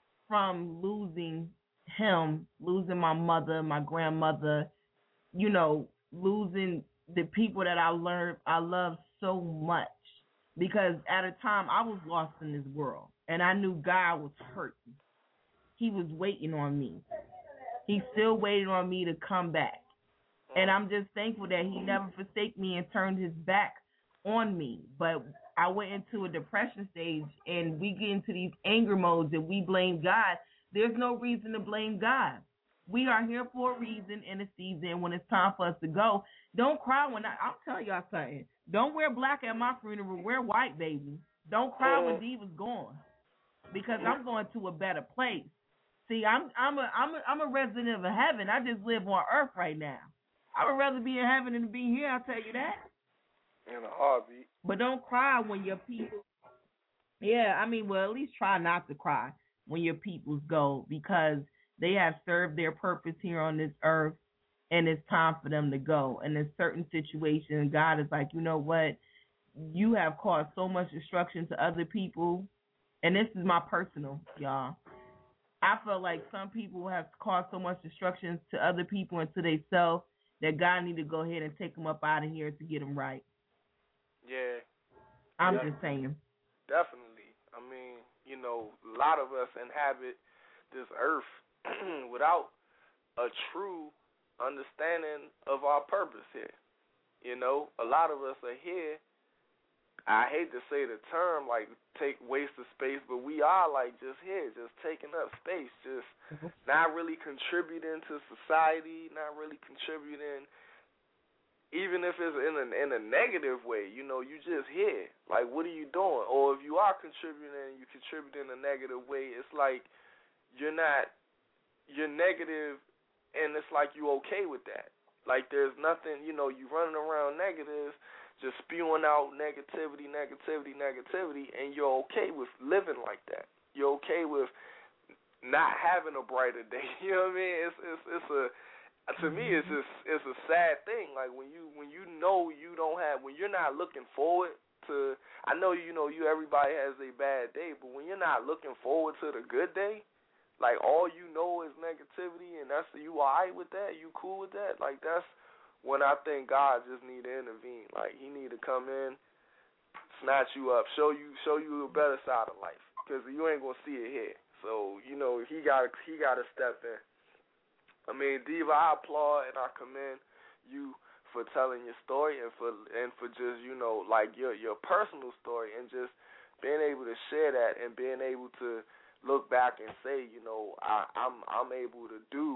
from losing him, losing my mother, my grandmother, you know, losing the people that I learned I love so much. Because at a time I was lost in this world, and I knew God was hurting. He was waiting on me. He still waited on me to come back. And I'm just thankful that he never forsake me and turned his back on me. But I went into a depression stage, and we get into these anger modes and we blame God. There's no reason to blame God. We are here for a reason in a season. When it's time for us to go, don't cry when I, I'll tell y'all something. Don't wear black at my funeral. Wear white, baby. Don't cry when Diva's gone, because I'm going to a better place. See, I'm I'm a I'm a I'm a resident of heaven. I just live on earth right now. I would rather be in heaven than to be here. I'll tell you that. In a heartbeat. But don't cry when your people. Yeah, I mean, well, at least try not to cry when your peoples go, because they have served their purpose here on this earth, and it's time for them to go. And in certain situations, God is like, you know what? You have caused so much destruction to other people, and this is my personal, y'all. I feel like some people have caused so much destruction to other people and to themselves that God need to go ahead and take them up out of here to get them right. Yeah. I'm yeah. just saying. Definitely. I mean, you know, a lot of us inhabit this earth without a true understanding of our purpose here. You know, a lot of us are here, I hate to say the term, like, take waste of space, but we are, like, just here, just taking up space, just mm-hmm. not really contributing to society, not really contributing, even if it's in a, in a negative way, you know, you just here. Like, what are you doing? Or if you are contributing and you contribute in a negative way, it's like you're not, you're negative, and it's like you okay with that. Like, there's nothing, you know, you running around negative, just spewing out negativity, negativity, negativity, and you're okay with living like that. You're okay with not having a brighter day. You know what I mean? It's it's it's a to me it's just it's a sad thing. Like when you when you know you don't have when you're not looking forward to. I know you know you everybody has a bad day, but when you're not looking forward to the good day, like all you know is negativity, and that's you alright with that? You cool with that? Like that's when I think God just need to intervene. Like He need to come in, snatch you up, show you show you the better side of life, because you ain't gonna see it here. So you know He got He got to step in. I mean, Diva, I applaud and I commend you for telling your story and for and for just you know like your your personal story and just being able to share that and being able to look back and say, you know, I, I'm I'm able to do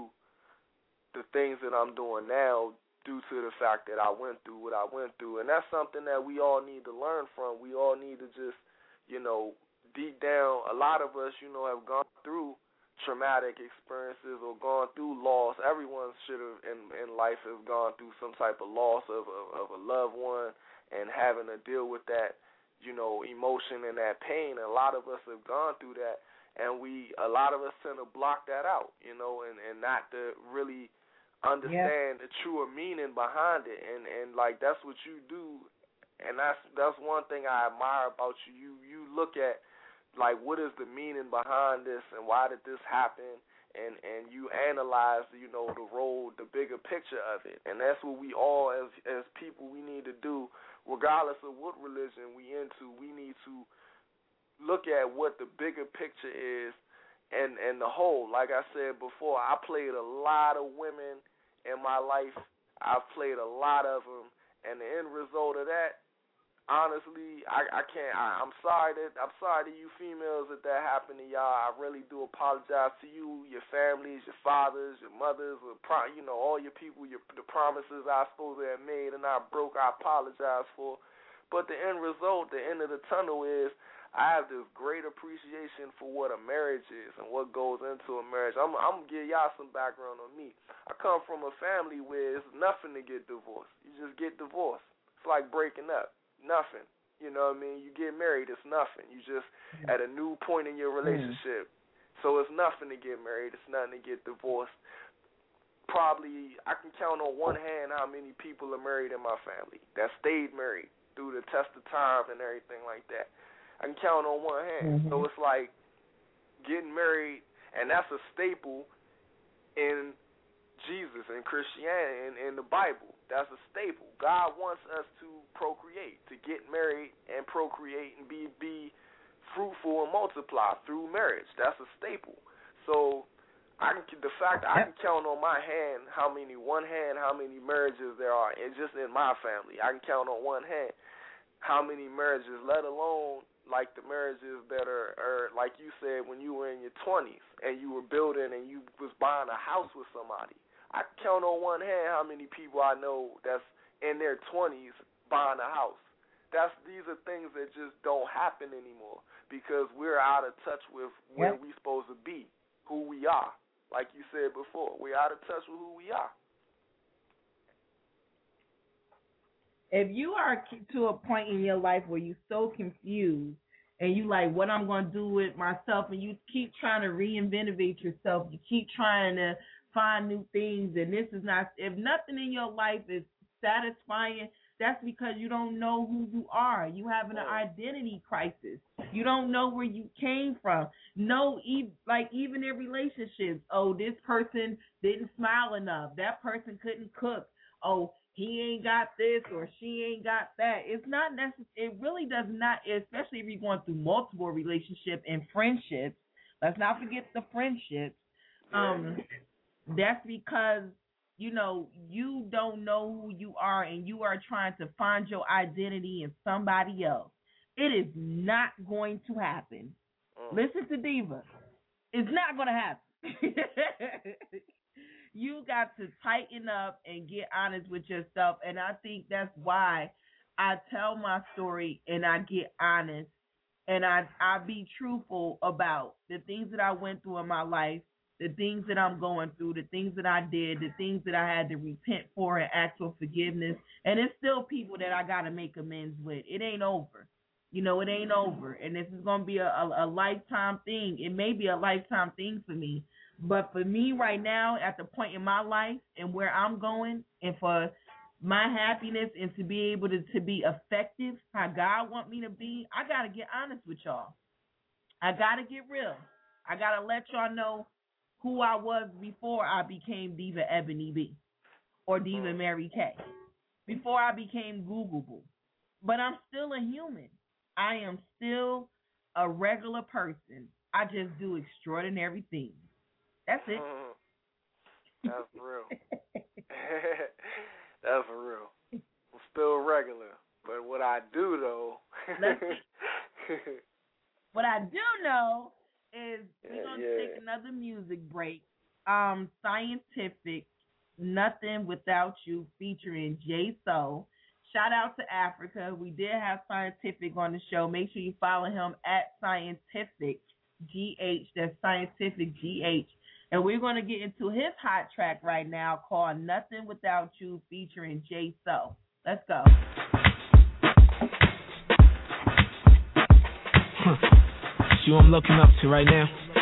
the things that I'm doing now due to the fact that I went through what I went through, and that's something that we all need to learn from. We all need to just, you know, deep down, a lot of us, you know, have gone through traumatic experiences or gone through loss. Everyone should have in, in life have gone through some type of loss of a, of a loved one and having to deal with that, you know, emotion and that pain. And a lot of us have gone through that, and we a lot of us tend to block that out, you know, and, and not to really understand yeah. the truer meaning behind it. And, and like that's what you do, and that's that's one thing I admire about you. You you look at like what is the meaning behind this and why did this happen, and, and you analyze, you know, the role, the bigger picture of it. And that's what we all as as people we need to do, regardless of what religion we into. We need to look at what the bigger picture is and, and the whole. Like I said before, I played a lot of women in my life. I've played a lot of them, and the end result of that, honestly, I, I can't. I, I'm sorry that I'm sorry to you females that that happened to y'all. I really do apologize to you, your families, your fathers, your mothers, or pro, you know, all your people, your the promises I supposed to have made and I broke. I apologize for. But the end result, the end of the tunnel is I have this great appreciation for what a marriage is and what goes into a marriage. I'm, I'm gonna give y'all some background on me. I come from a family where it's nothing to get divorced. You just get divorced. It's like breaking up. Nothing. You know what I mean? You get married, it's nothing. You just at a new point in your relationship. Mm. So it's nothing to get married. It's nothing to get divorced. Probably, I can count on one hand how many people are married in my family that stayed married through the test of time and everything like that. I can count on one hand. Mm-hmm. So it's like getting married, and that's a staple in Jesus and Christianity and in the Bible. That's a staple. God wants us to procreate, to get married and procreate and be be fruitful and multiply through marriage. That's a staple. So I can the fact that I can count on my hand how many one hand how many marriages there are, and just in my family, I can count on one hand how many marriages, let alone like the marriages that are, are like you said when you were in your twenties and you were building and you was buying a house with somebody. I can count on one hand how many people I know that's in their twenties buying a house. That's these are things that just don't happen anymore because we're out of touch with where yep. we're supposed to be, who we are. Like you said before, we're out of touch with who we are. If you are to a point in your life where you're so confused and you like what I'm going to do with myself, and you keep trying to reinventivate yourself, you keep trying to find new things, and this is not, if nothing in your life is satisfying, that's because you don't know who you are. You having an identity crisis. You don't know where you came from. No, like even in relationships, oh, this person didn't smile enough. That person couldn't cook. Oh, he ain't got this or she ain't got that. It's not necessary. It really does not, especially if you're going through multiple relationships and friendships. Let's not forget the friendships. Um, that's because, you know, you don't know who you are and you are trying to find your identity in somebody else. It is not going to happen. Listen to Diva. It's not going to happen. You got to tighten up and get honest with yourself. And I think that's why I tell my story and I get honest and I, I be truthful about the things that I went through in my life, the things that I'm going through, the things that I did, the things that I had to repent for and ask for forgiveness. And it's still people that I got to make amends with. It ain't over. You know, it ain't over. And this is going to be a, a, a lifetime thing. It may be a lifetime thing for me. But for me right now, at the point in my life and where I'm going, and for my happiness and to be able to, to be effective, how God want me to be, I got to get honest with y'all. I got to get real. I got to let y'all know who I was before I became Diva Ebony B or Diva Mary K, before I became Googleable. But I'm still a human. I am still a regular person. I just do extraordinary things. That's it. Mm. That's real. That's real. I'm still regular. But what I do, though... Let's see. What I do know is we're yeah, going to yeah. take another music break. Um, Scientific, Nothing Without You, featuring J Soul. Shout out to Africa. We did have Scientific on the show. Make sure you follow him at Scientific G H. That's Scientific G H. And we're going to get into his hot track right now called Nothing Without You, featuring J Soul. Let's go. Huh. It's you I'm looking up to right now.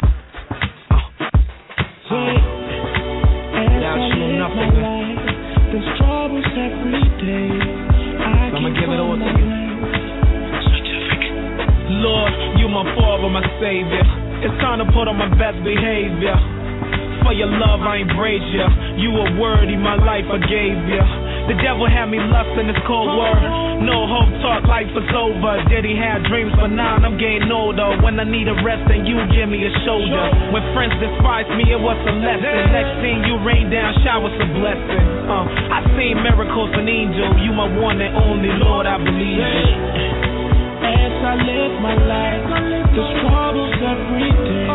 Oh. Without you, I'm nothing, man. There's troubles every day. I So I'ma give it all to you. Lord, you my father, my savior. It's time to put on my best behavior. For your love, I embrace ya. You were worthy, my life I gave ya. The devil had me lust in this cold word. No hope, talk, life was over. Did he have dreams? But now I'm getting older. When I need a rest, then you give me a shoulder. When friends despise me, it was a lesson. Next thing you rain down, showers a blessing. Uh, I seen miracles and angels. You my one and only, Lord, I believe it. As I live my life, there's troubles every day.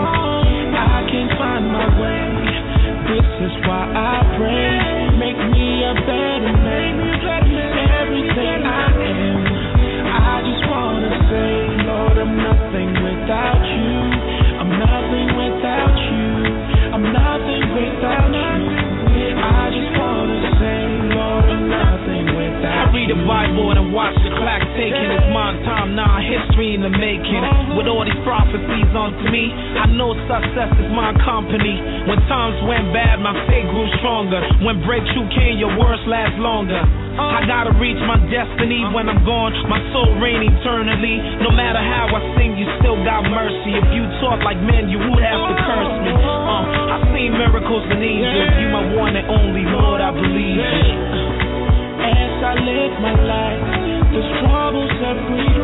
I can't find my way. This is why I pray. Make me a better man. Everything I am, I just wanna say, Lord, I'm nothing without you. I'm nothing without you. I'm nothing without you. I just wanna say, Lord, I'm nothing without you. I read the Bible and I watch the clock taking. It's my time now, history in the making. With all these prophecies onto me, I know success is my company. When times went bad, my faith grew stronger. When breakthrough came, your words last longer. I gotta reach my destiny when I'm gone. My soul reign eternally. No matter how I sing, you still got mercy. If you talk like men, you would have to curse me. Uh, I've seen miracles and angels. You my one and only, Lord, I believe it. As I live my life, there's troubles every day.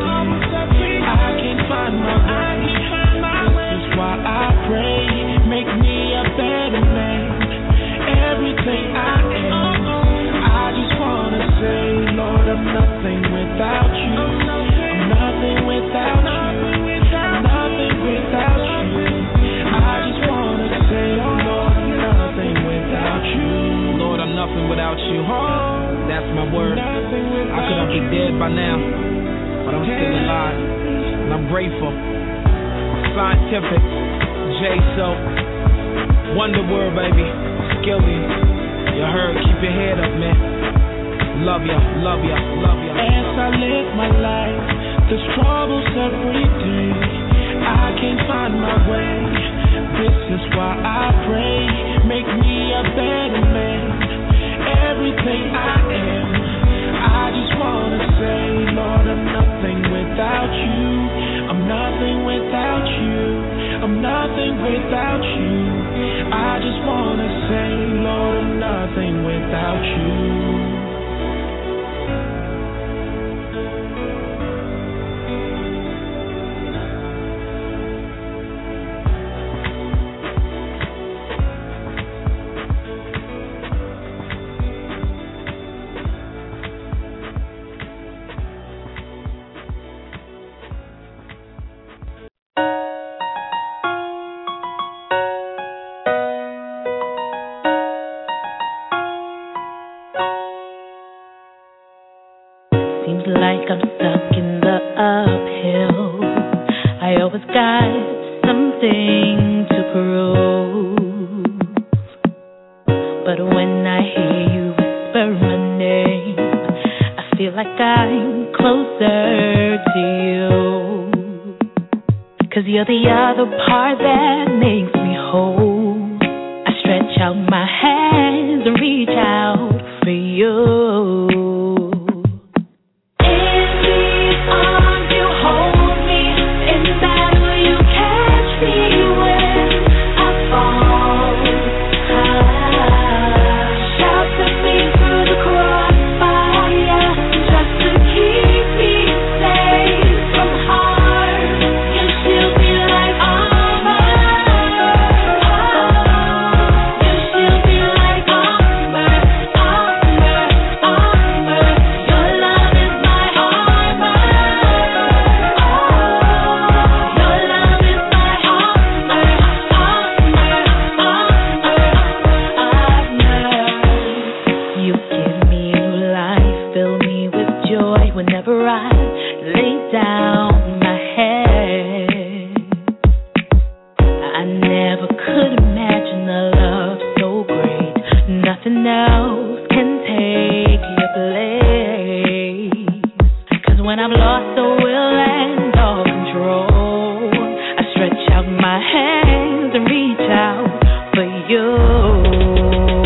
I can't find my way. This is why I pray. Make me a better man. Everything I am, I just wanna say, Lord, I'm nothing without you. I'm nothing without you. I'm nothing without you. I just wanna say, Lord, I'm nothing without you. Lord, I'm nothing without you. That's my word. I could have been dead by now, but I'm still alive, and I'm grateful. Scientific, J Soul, Wonder Word, baby, Skilly. You heard, keep your head up, man. Love ya, love ya, love ya. As I live my life, there's troubles every day. I can't find my way. This is why I pray. Make me a better man. Everything I am, I just wanna say, Lord, I'm nothing without you. I'm nothing without you. I'm nothing without you. I just wanna say, Lord, I'm nothing without you. Like I'm stuck in the uphill. I always got something to prove. But when I hear you whisper my name, I feel like I'm closer to you. Cause you're the other part that makes me whole. I stretch out my hands and reach out for you. Fall. whenever I lay down my head. I never could imagine a love so great. Nothing else can take your place. 'Cause when I'm lost the will and all control, I stretch out my hands and reach out for you.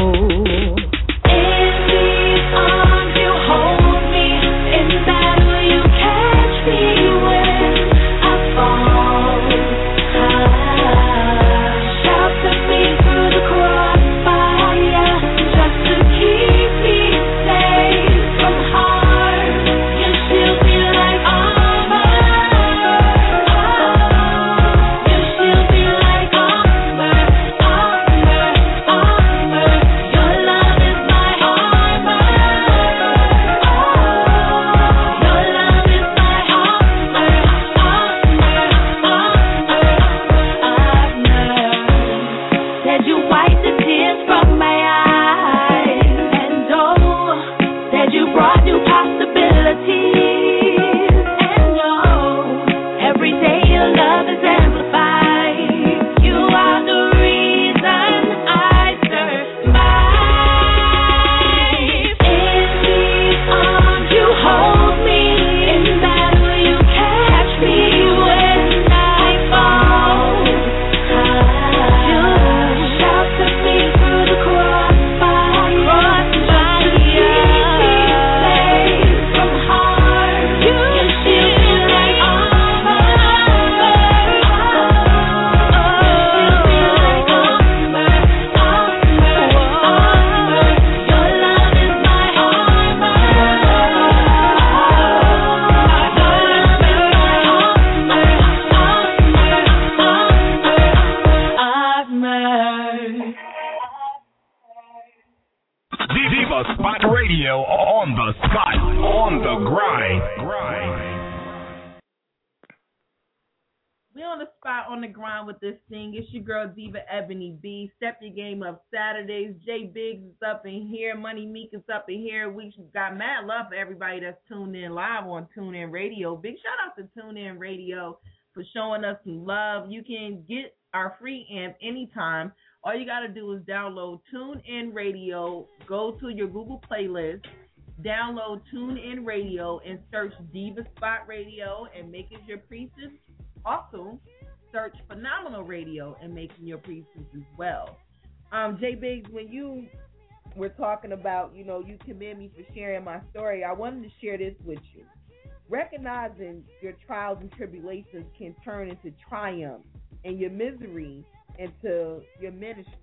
Diva Ebony B. Step your game up Saturdays. Jay Biggs is up in here. Money Meek is up in here. We got mad love for everybody that's tuned in live on TuneIn Radio. Big shout out to TuneIn Radio for showing us some love. You can get our free amp anytime. All you got to do is download TuneIn Radio. Go to your Google playlist. Download TuneIn Radio and search Diva Spot Radio and make it your precinct. Also, search Phenomenal Radio and making your precinct as well. Um, Jay Biggs, when you were talking about, you know, you commend me for sharing my story, I wanted to share this with you. Recognizing your trials and tribulations can turn into triumph and your misery into your ministry.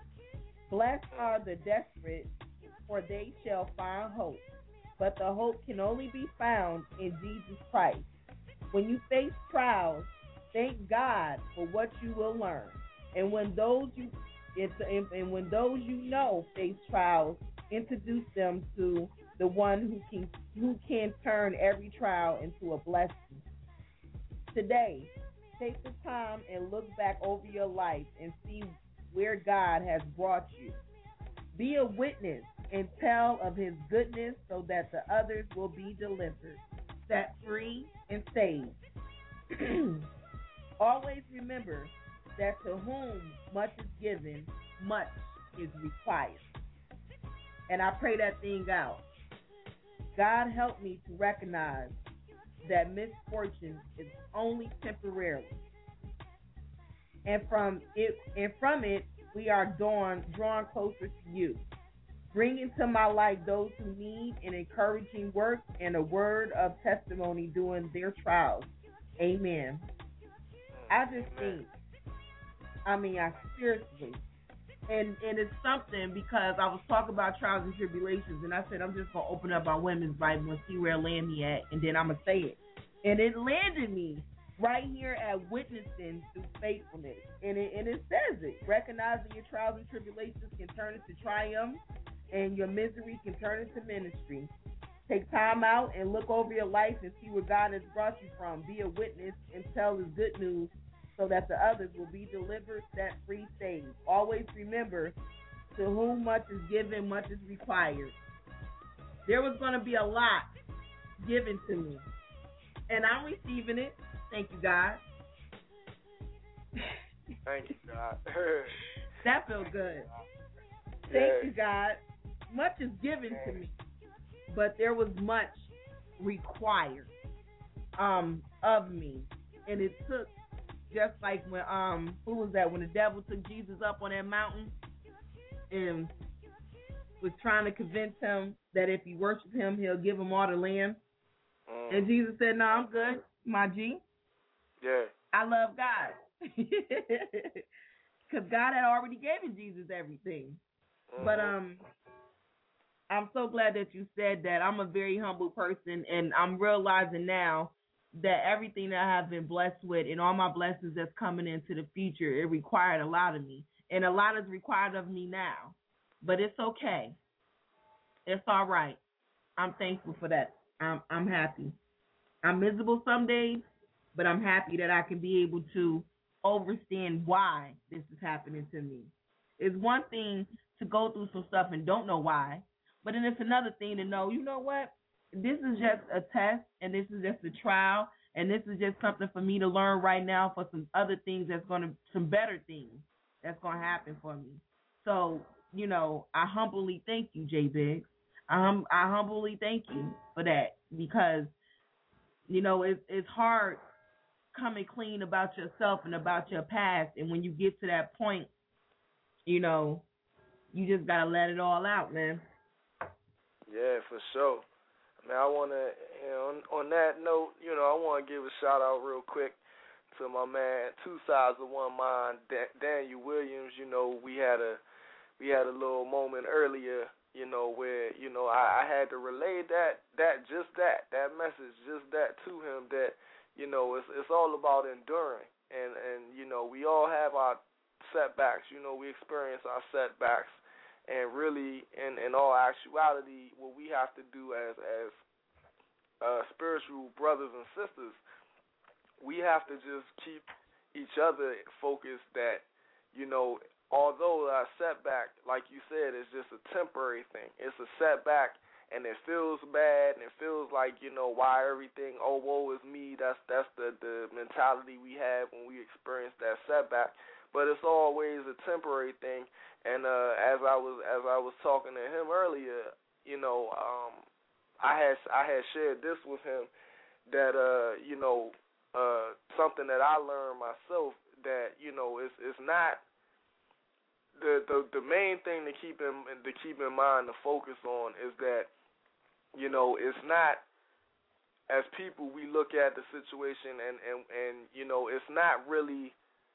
Blessed are the desperate, for they shall find hope. But the hope can only be found in Jesus Christ. When you face trials, thank God for what you will learn. And when those you and, and when those you know face trials, introduce them to the one who can who can turn every trial into a blessing. Today, take the time and look back over your life and see where God has brought you. Be a witness and tell of his goodness so that the others will be delivered, set free, and saved. Always remember that to whom much is given, much is required. And I pray that thing out. God help me to recognize that misfortune is only temporary. And from it and from it we are drawn drawn closer to you. Bring into my life those who need an encouraging word and a word of testimony during their trials. Amen. I just think, I mean, I seriously, and and it's something because I was talking about trials and tribulations, and I said I'm just gonna open up our women's Bible and see where it land me at, and then I'm gonna say it, and it landed me right here at witnessing through faithfulness, and it and it says it. Recognizing your trials and tribulations can turn into triumph, and your misery can turn into ministry. Take time out and look over your life and see where God has brought you from. Be a witness and tell his good news so that the others will be delivered, set free, saved. Always remember, to whom much is given, much is required. There was going to be a lot given to me, and I'm receiving it. Thank you, God. Thank you, God. That feels good. Thank Yeah. you, God. Much is given to me, but there was much required um of me, and it took, just like when um who was that, when the devil took Jesus up on that mountain and was trying to convince him that if he worships him, he'll give him all the land. Mm. And Jesus said, "No, I'm good, my G. Yeah. I love God." Because God had already given Jesus everything. Mm-hmm. But um, I'm so glad that you said that. I'm a very humble person, and I'm realizing now that everything that I have been blessed with and all my blessings that's coming into the future, it required a lot of me. And a lot is required of me now. But it's okay. It's all right. I'm thankful for that. I'm I'm happy. I'm miserable some days, but I'm happy that I can be able to understand why this is happening to me. It's one thing to go through some stuff and don't know why, but then it's another thing to know, you know what? This is just a test, and this is just a trial, and this is just something for me to learn right now for some other things that's going to, some better things that's going to happen for me. So, you know, I humbly thank you, J Biggs. I, hum, I humbly thank you for that, because, you know, it's it's hard coming clean about yourself and about your past, and when you get to that point, you know, you just gotta let it all out, man. Yeah, for sure. Man, I wanna, you know, on, on that note, you know, I wanna give a shout out real quick to my man, Two Sides of One Mind, Da- Daniel Williams. You know, we had a we had a little moment earlier, you know, where, you know, I, I had to relay that that just that that message, just that to him, that, you know, it's it's all about enduring, and and you know, we all have our setbacks. You know, we experience our setbacks, and really, in in all actuality, what we have to do as as uh, spiritual brothers and sisters, we have to just keep each other focused. That, you know, although our setback, like you said, is just a temporary thing. It's a setback, and it feels bad, and it feels like, you know, why everything, oh, woe is me. That's that's the, the mentality we have when we experience that setback. But it's always a temporary thing. And uh, as I was as I was talking to him earlier, you know, um, I had I had shared this with him, that uh, you know, uh, something that I learned myself, that, you know, it's it's not the the the main thing to keep in to keep in mind, to focus on, is that, you know, it's not, as people, we look at the situation, and, and, and you know, it's not really,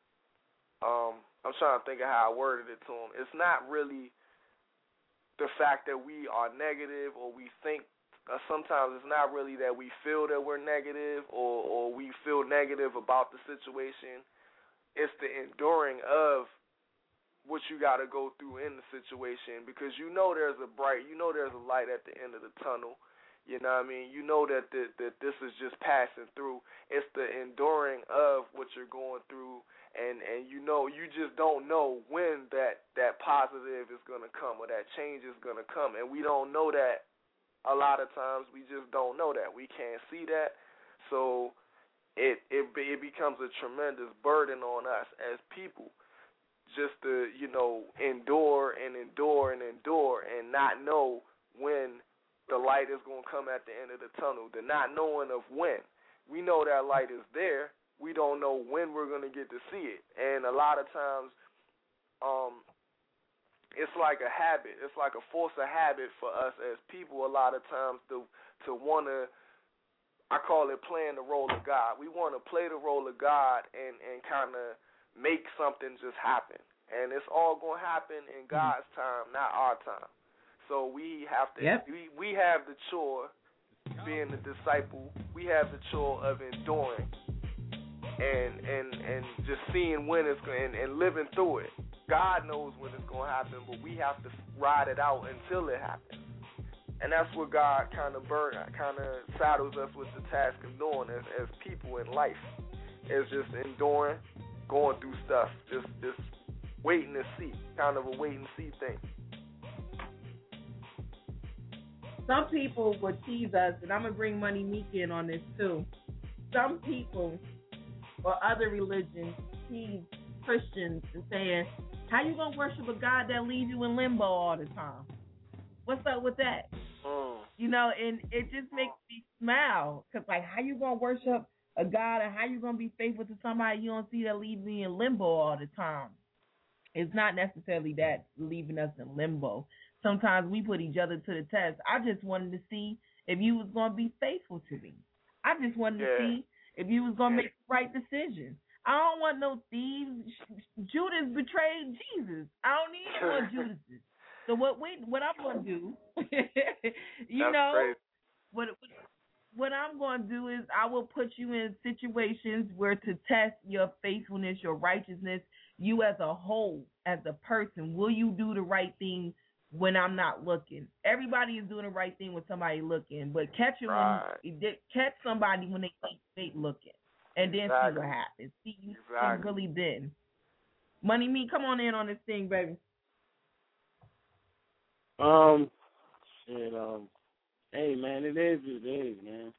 um, I'm trying to think of how I worded it to him. It's not really the fact that we are negative, or we think, uh, sometimes it's not really that we feel that we're negative, or, or we feel negative about the situation. It's the enduring of what you got to go through in the situation, because you know there's a bright, you know there's a light at the end of the tunnel. You know what I mean? You know that the, that this is just passing through. It's the enduring of what you're going through, and, and you know, you just don't know when that, that positive is going to come, or that change is going to come, and we don't know that a lot of times. We just don't know that. We can't see that, so it it, it becomes a tremendous burden on us as people, just to, you know, endure and endure and endure, and not know when the light is going to come at the end of the tunnel, the not knowing of when. We know that light is there. We don't know when we're going to get to see it. And a lot of times, um, it's like a habit. It's like a force of habit for us as people a lot of times to, to want to, I call it playing the role of God. We want to play the role of God and, and kind of make something just happen. And it's all going to happen in God's time, not our time. So we have to, yep. we, we have the chore, being the disciple, we have the chore of enduring and and, and just seeing when it's going, and, and living through it. God knows when it's going to happen, but we have to ride it out until it happens. And that's what God kind of burn, kind of saddles us with the task of doing as, as people in life. It's just enduring, going through stuff, just just waiting to see, kind of a wait and see thing. some people will tease us, and I'm gonna bring Money Meek in on this too. Some people or other religions tease Christians and saying, "How you gonna worship a God that leaves you in limbo all the time? What's up with that?" Mm. You know, and it just makes me smile because, like, how you gonna worship a God and how you gonna be faithful to somebody you don't see that leave me in limbo all the time? It's not necessarily that leaving us in limbo. Sometimes we put each other to the test. I just wanted to see if you was gonna be faithful to me. I just wanted Yeah. to see if you was gonna make the right decision. I don't want no thieves. Judas betrayed Jesus. I don't need no more Judases. So what we what I'm gonna do, you That's know, crazy. what what I'm gonna do is I will put you in situations where to test your faithfulness, your righteousness, you as a whole, as a person. Will you do the right thing when I'm not looking? Everybody is doing the right thing when somebody looking, but catch it Right. when you, catch somebody when they ain't, ain't looking, and then Exactly. see what happens. See you Exactly. really then. Money Me, come on in on this thing, baby. Um, shit, um, hey, man, it is what it is, man.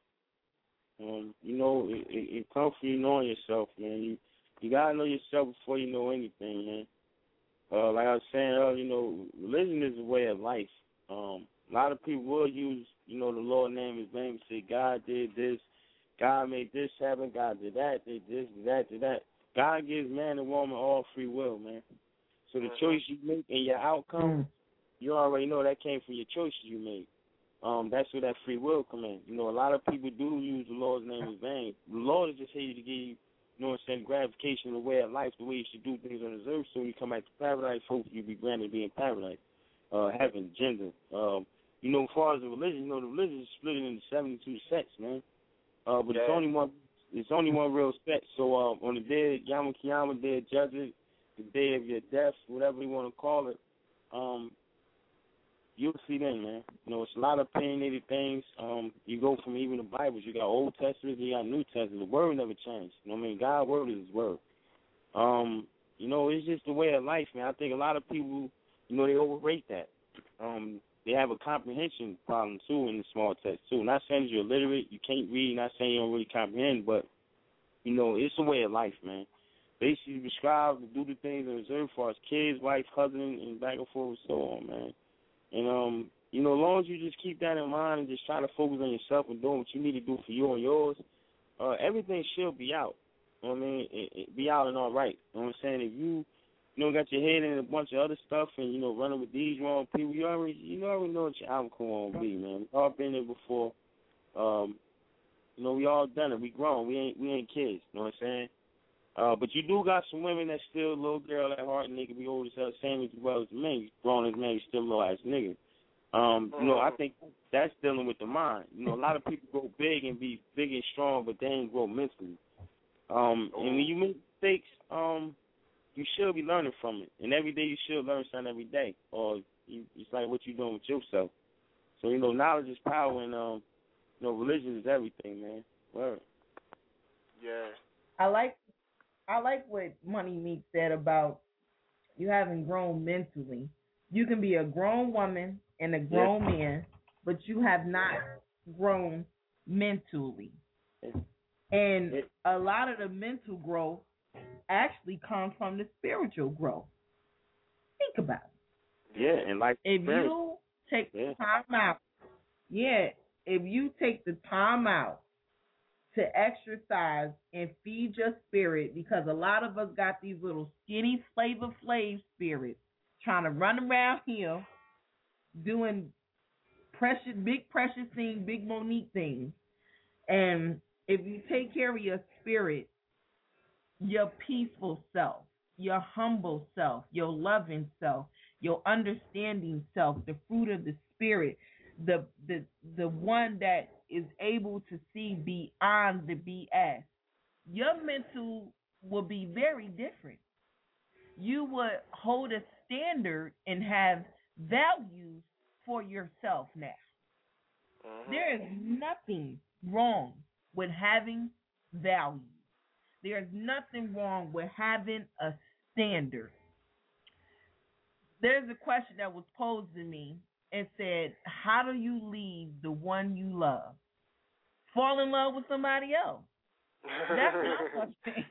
Um, you know, it, it, it comes from you knowing yourself, man. You you gotta know yourself before you know anything, man. Uh, like I was saying earlier, you know, religion is a way of life. Um, a lot of people will use, you know, the Lord's name in vain and say, God did this, God made this happen, God did that, did this, did that, did that. God gives man and woman all free will, man. So the Mhm. choice you make and your outcome, you already know that came from your choices you made. Um, that's where that free will come in. You know, a lot of people do use the Lord's name in vain. The Lord is just here to give you, you know what I'm saying, gratification, the way of life, the way you should do things on this earth. So when you come back to paradise, hopefully you'll be granted to be in paradise. Uh, heaven, gender. Um, you know, as far as the religion, you know, the religion is split into seventy-two sects, man. Uh, but it's Yeah. only one. It's only one real sect. So uh, on the day of Yom Kippur, the day of judgment, the day of your death, whatever you want to call it, um, you'll see then, man. You know, it's a lot of opinionated things. Um, you go from even the Bibles. You got Old Testament, you got New Testament. The word never changed. You know what I mean? God's word is His word. Um, you know, it's just the way of life, man. I think a lot of people, you know, they overrate that. Um, they have a comprehension problem too in the small text too. Not saying you're illiterate, you can't read. Not saying you don't really comprehend, but you know, it's a way of life, man. Basically, prescribed to do the things that are reserved for us kids, wife, husband, and back and forth and so on, man. And, um, you know, as long as you just keep that in mind and just try to focus on yourself and doing what you need to do for you and yours, uh, everything should be out. You know what I mean? It, it be out and all right. You know what I'm saying? If you, you know, got your head in a bunch of other stuff and, you know, running with these wrong people, you already you already know what your outcome will be, man. We all been there before. Um, you know, we all done it. We grown. We ain't we ain't kids. You know what I'm saying? Uh, but you do got some women that still a little girl at heart and they can be old as hell, same as well as the men. You grown as man, you still a little ass nigga. Um, you know, I think that's dealing with the mind. You know, a lot of people grow big and be big and strong, but they ain't grow mentally. Um, and when you make mistakes, um, you should be learning from it. And every day you should learn something every day. Or you, it's like what you're doing with yourself. So, you know, knowledge is power and, um, you know, religion is everything, man. Word. Yeah. I like I like what Money Meek said about you haven't grown mentally. You can be a grown woman and a grown Yeah. man, but you have not grown mentally. And a lot of the mental growth actually comes from the spiritual growth. Think about it. Yeah, and like If you take the time out, yeah, if you take the time out to exercise and feed your spirit, because a lot of us got these little skinny Flavor Flav spirits trying to run around here doing precious, big precious things, big Monique things. And if you take care of your spirit, your peaceful self, your humble self, your loving self, your understanding self, the fruit of the spirit, the the the one that is able to see beyond the B S, your mental will be very different. You would hold a standard and have values for yourself now. Mm-hmm. There is nothing wrong with having values. There's nothing wrong with having a standard. There's a question that was posed to me and said, how do you leave the one you love? Fall in love with somebody else. That's what I'm saying.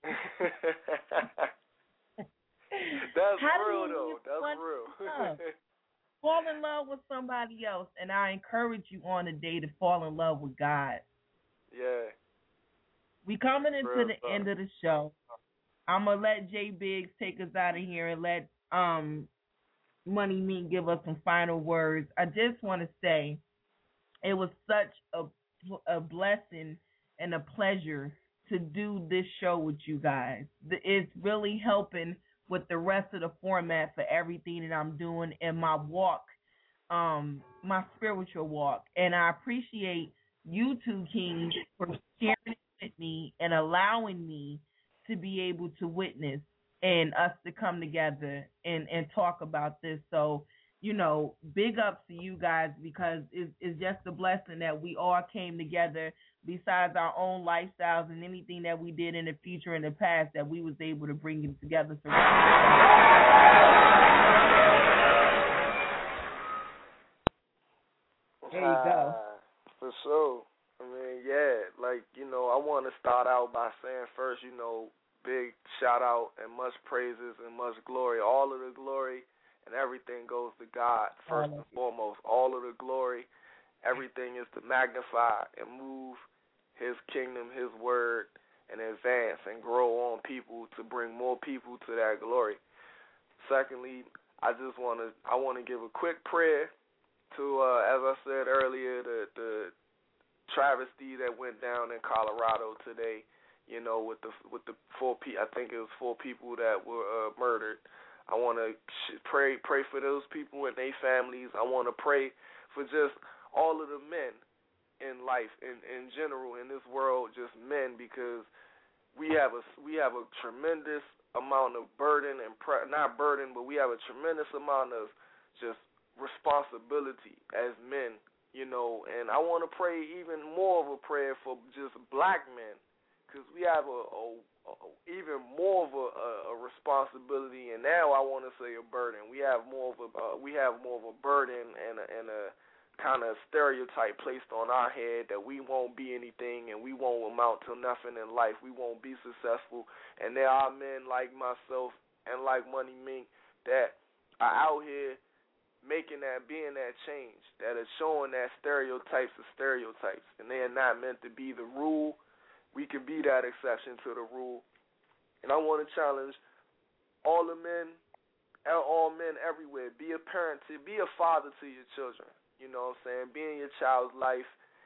That's How do real, you though. leave That's one real. you love? Fall in love with somebody else, and I encourage you on the day to fall in love with God. Yeah. We coming into Real the stuff. end of the show. I'm gonna let Jay Biggs take us out of here and let um Money Meat give us some final words. I just want to say it was such a a blessing and a pleasure to do this show with you guys. It's really helping with the rest of the format for everything that I'm doing in my walk, um, my spiritual walk. And I appreciate you two kings for sharing it with me and allowing me to be able to witness and us to come together and, and talk about this. So, you know, big ups to you guys, because it's, it's just a blessing that we all came together besides our own lifestyles and anything that we did in the future and the past, that we was able to bring it together. So there you go. Ah, for sure. I mean, yeah, like, you know, I want to start out by saying first, you know, big shout out and much praises and much glory. All of the glory and everything goes to God, first and foremost. All of the glory, everything is to magnify and move His kingdom, His word, and advance and grow on people to bring more people to that glory. Secondly, I just want to I want to give a quick prayer to, uh, as I said earlier, the, the travesty that went down in Colorado today. You know, with the with the four pe I think it was four people that were uh, murdered. I want to pray pray for those people and their families. I want to pray for just all of the men in life, in in general, in this world, just men, because we have a we have a tremendous amount of burden and pre- not burden, but we have a tremendous amount of just responsibility as men, you know. And I want to pray even more of a prayer for just black men, because we have a, a, a even more of a, a responsibility, and now I want to say a burden. We have more of a uh, we have more of a burden and a, and a kind of stereotype placed on our head that we won't be anything and we won't amount to nothing in life. We won't be successful. And there are men like myself and like Money Mink that are out here making that, being that change, that are showing that stereotypes are stereotypes, and they are not meant to be the rule. We can be that exception to the rule. And I want to challenge all the men, all men everywhere, be a parent, to be a father to your children. You know what I'm saying? Be in your child's life,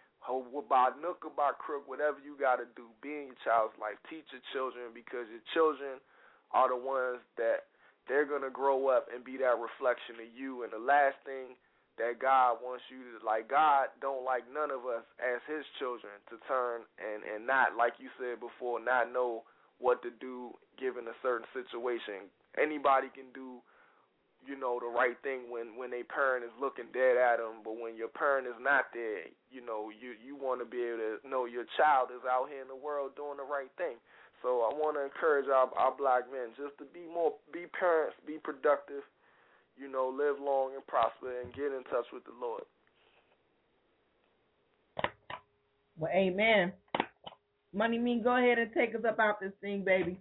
by nook or by crook, whatever you got to do, be in your child's life. Teach your children, because your children are the ones that they're going to grow up and be that reflection of you. And the last thing that God wants you to, like, God don't like none of us as His children to turn and, and not, like you said before, not know what to do given a certain situation. Anybody can do, you know, the right thing when, when a parent is looking dead at them, but when your parent is not there, you know, you, you want to be able to know your child is out here in the world doing the right thing. So I want to encourage our, our black men just to be more, be parents, be productive, you know, live long and prosper, and get in touch with the Lord. Well, amen. Money Mean, go ahead and take us up out this thing, baby.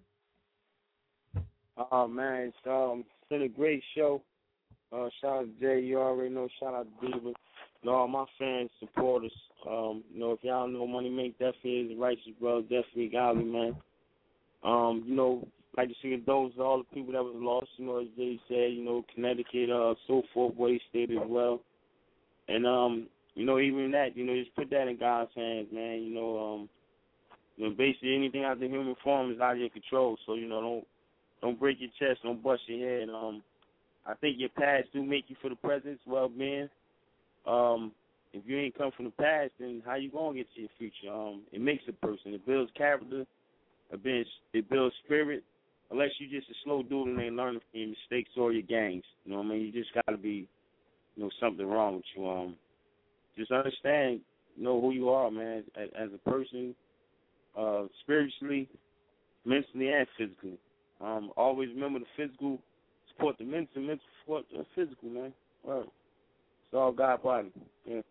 Oh, man, it's, um, it's been a great show. Uh, shout out to Jay, you already know. Shout out to Diva. And all my fans, supporters. Um, you know, if y'all know Money Make, definitely is a righteous brother, definitely godly, man. Um, you know, like to see those all the people that was lost, you know, as Jay said, you know, Connecticut, uh, so forth, Way State as well. And, um, you know, even that, you know, just put that in God's hands, man. You know, um, you know, basically anything out of the human form is out of your control. So, you know, don't don't break your chest, don't bust your head. Um, I think your past do make you for the present's well-being. Um, if you ain't come from the past, then how you gonna get to your future? Um, it makes a person. It builds character. It builds, it builds spirit. Unless you just a slow dude and ain't learning from your mistakes or your gangs. You know what I mean? You just gotta be, you know, something wrong with you. Um, just understand, know who you are, man, as, as a person, uh, spiritually, mentally, and physically. Um, always remember the physical support the mental, mental support the physical, man. Right. It's all God partner. Yeah.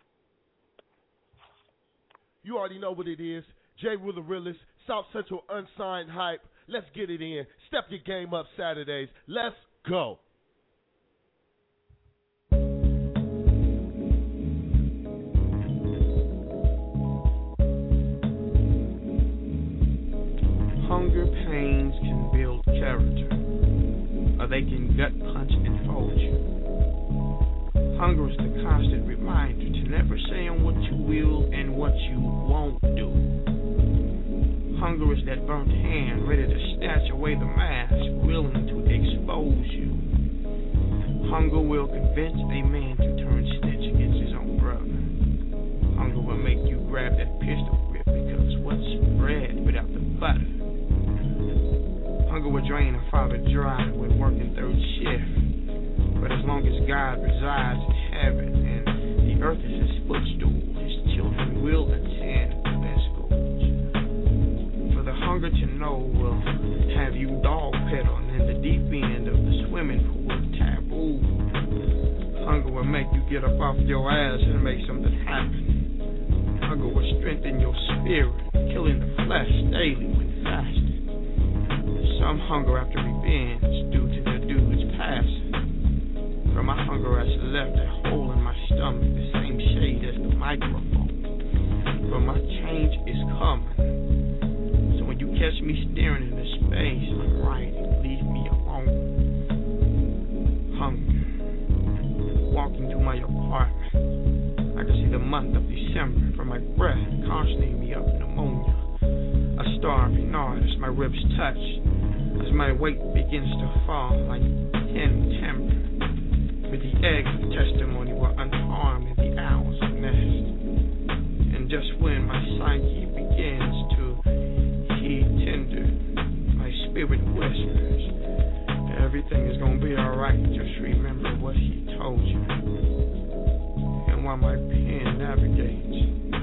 You already know what it is. Jay Will the Realist, South Central Unsigned Hype. Let's get it in. Step your game up Saturdays. Let's go. Hunger pains can build character, or they can gut punch and fold you. Hunger is the constant reminder to never say on what you will and what you won't do. Hunger is that burnt hand ready to snatch away the mask, willing to expose you. Hunger will convince a man to turn snitch against his own brother. Hunger will make you grab that pistol grip because what's bread without the butter? Hunger will drain a father dry when working third shift. But as long as God resides in heaven and the earth is his footstool, his children will attend their schools. For the hunger to know will have you dog pedaling in the deep end of the swimming pool of taboo. Hunger will make you get up off your ass and make something happen. Hunger will strengthen your spirit, killing the flesh daily when fasting. Some hunger after revenge due to the dude's passing. For my hunger has left a hole in my stomach, the same shade as the microphone. For my change is coming. So when you catch me staring into space, I'm writing, leave me alone. Hunger. Walking through my apartment, I can see the month of December from my breath constantly me up pneumonia. A starving artist, my ribs touch as my weight begins to fall like tin timber. With the eggs of testimony were unharmed in the owl's nest. And just when my psyche begins to heed tender, my spirit whispers, everything is gonna be alright, just remember what he told you. And while my pen navigates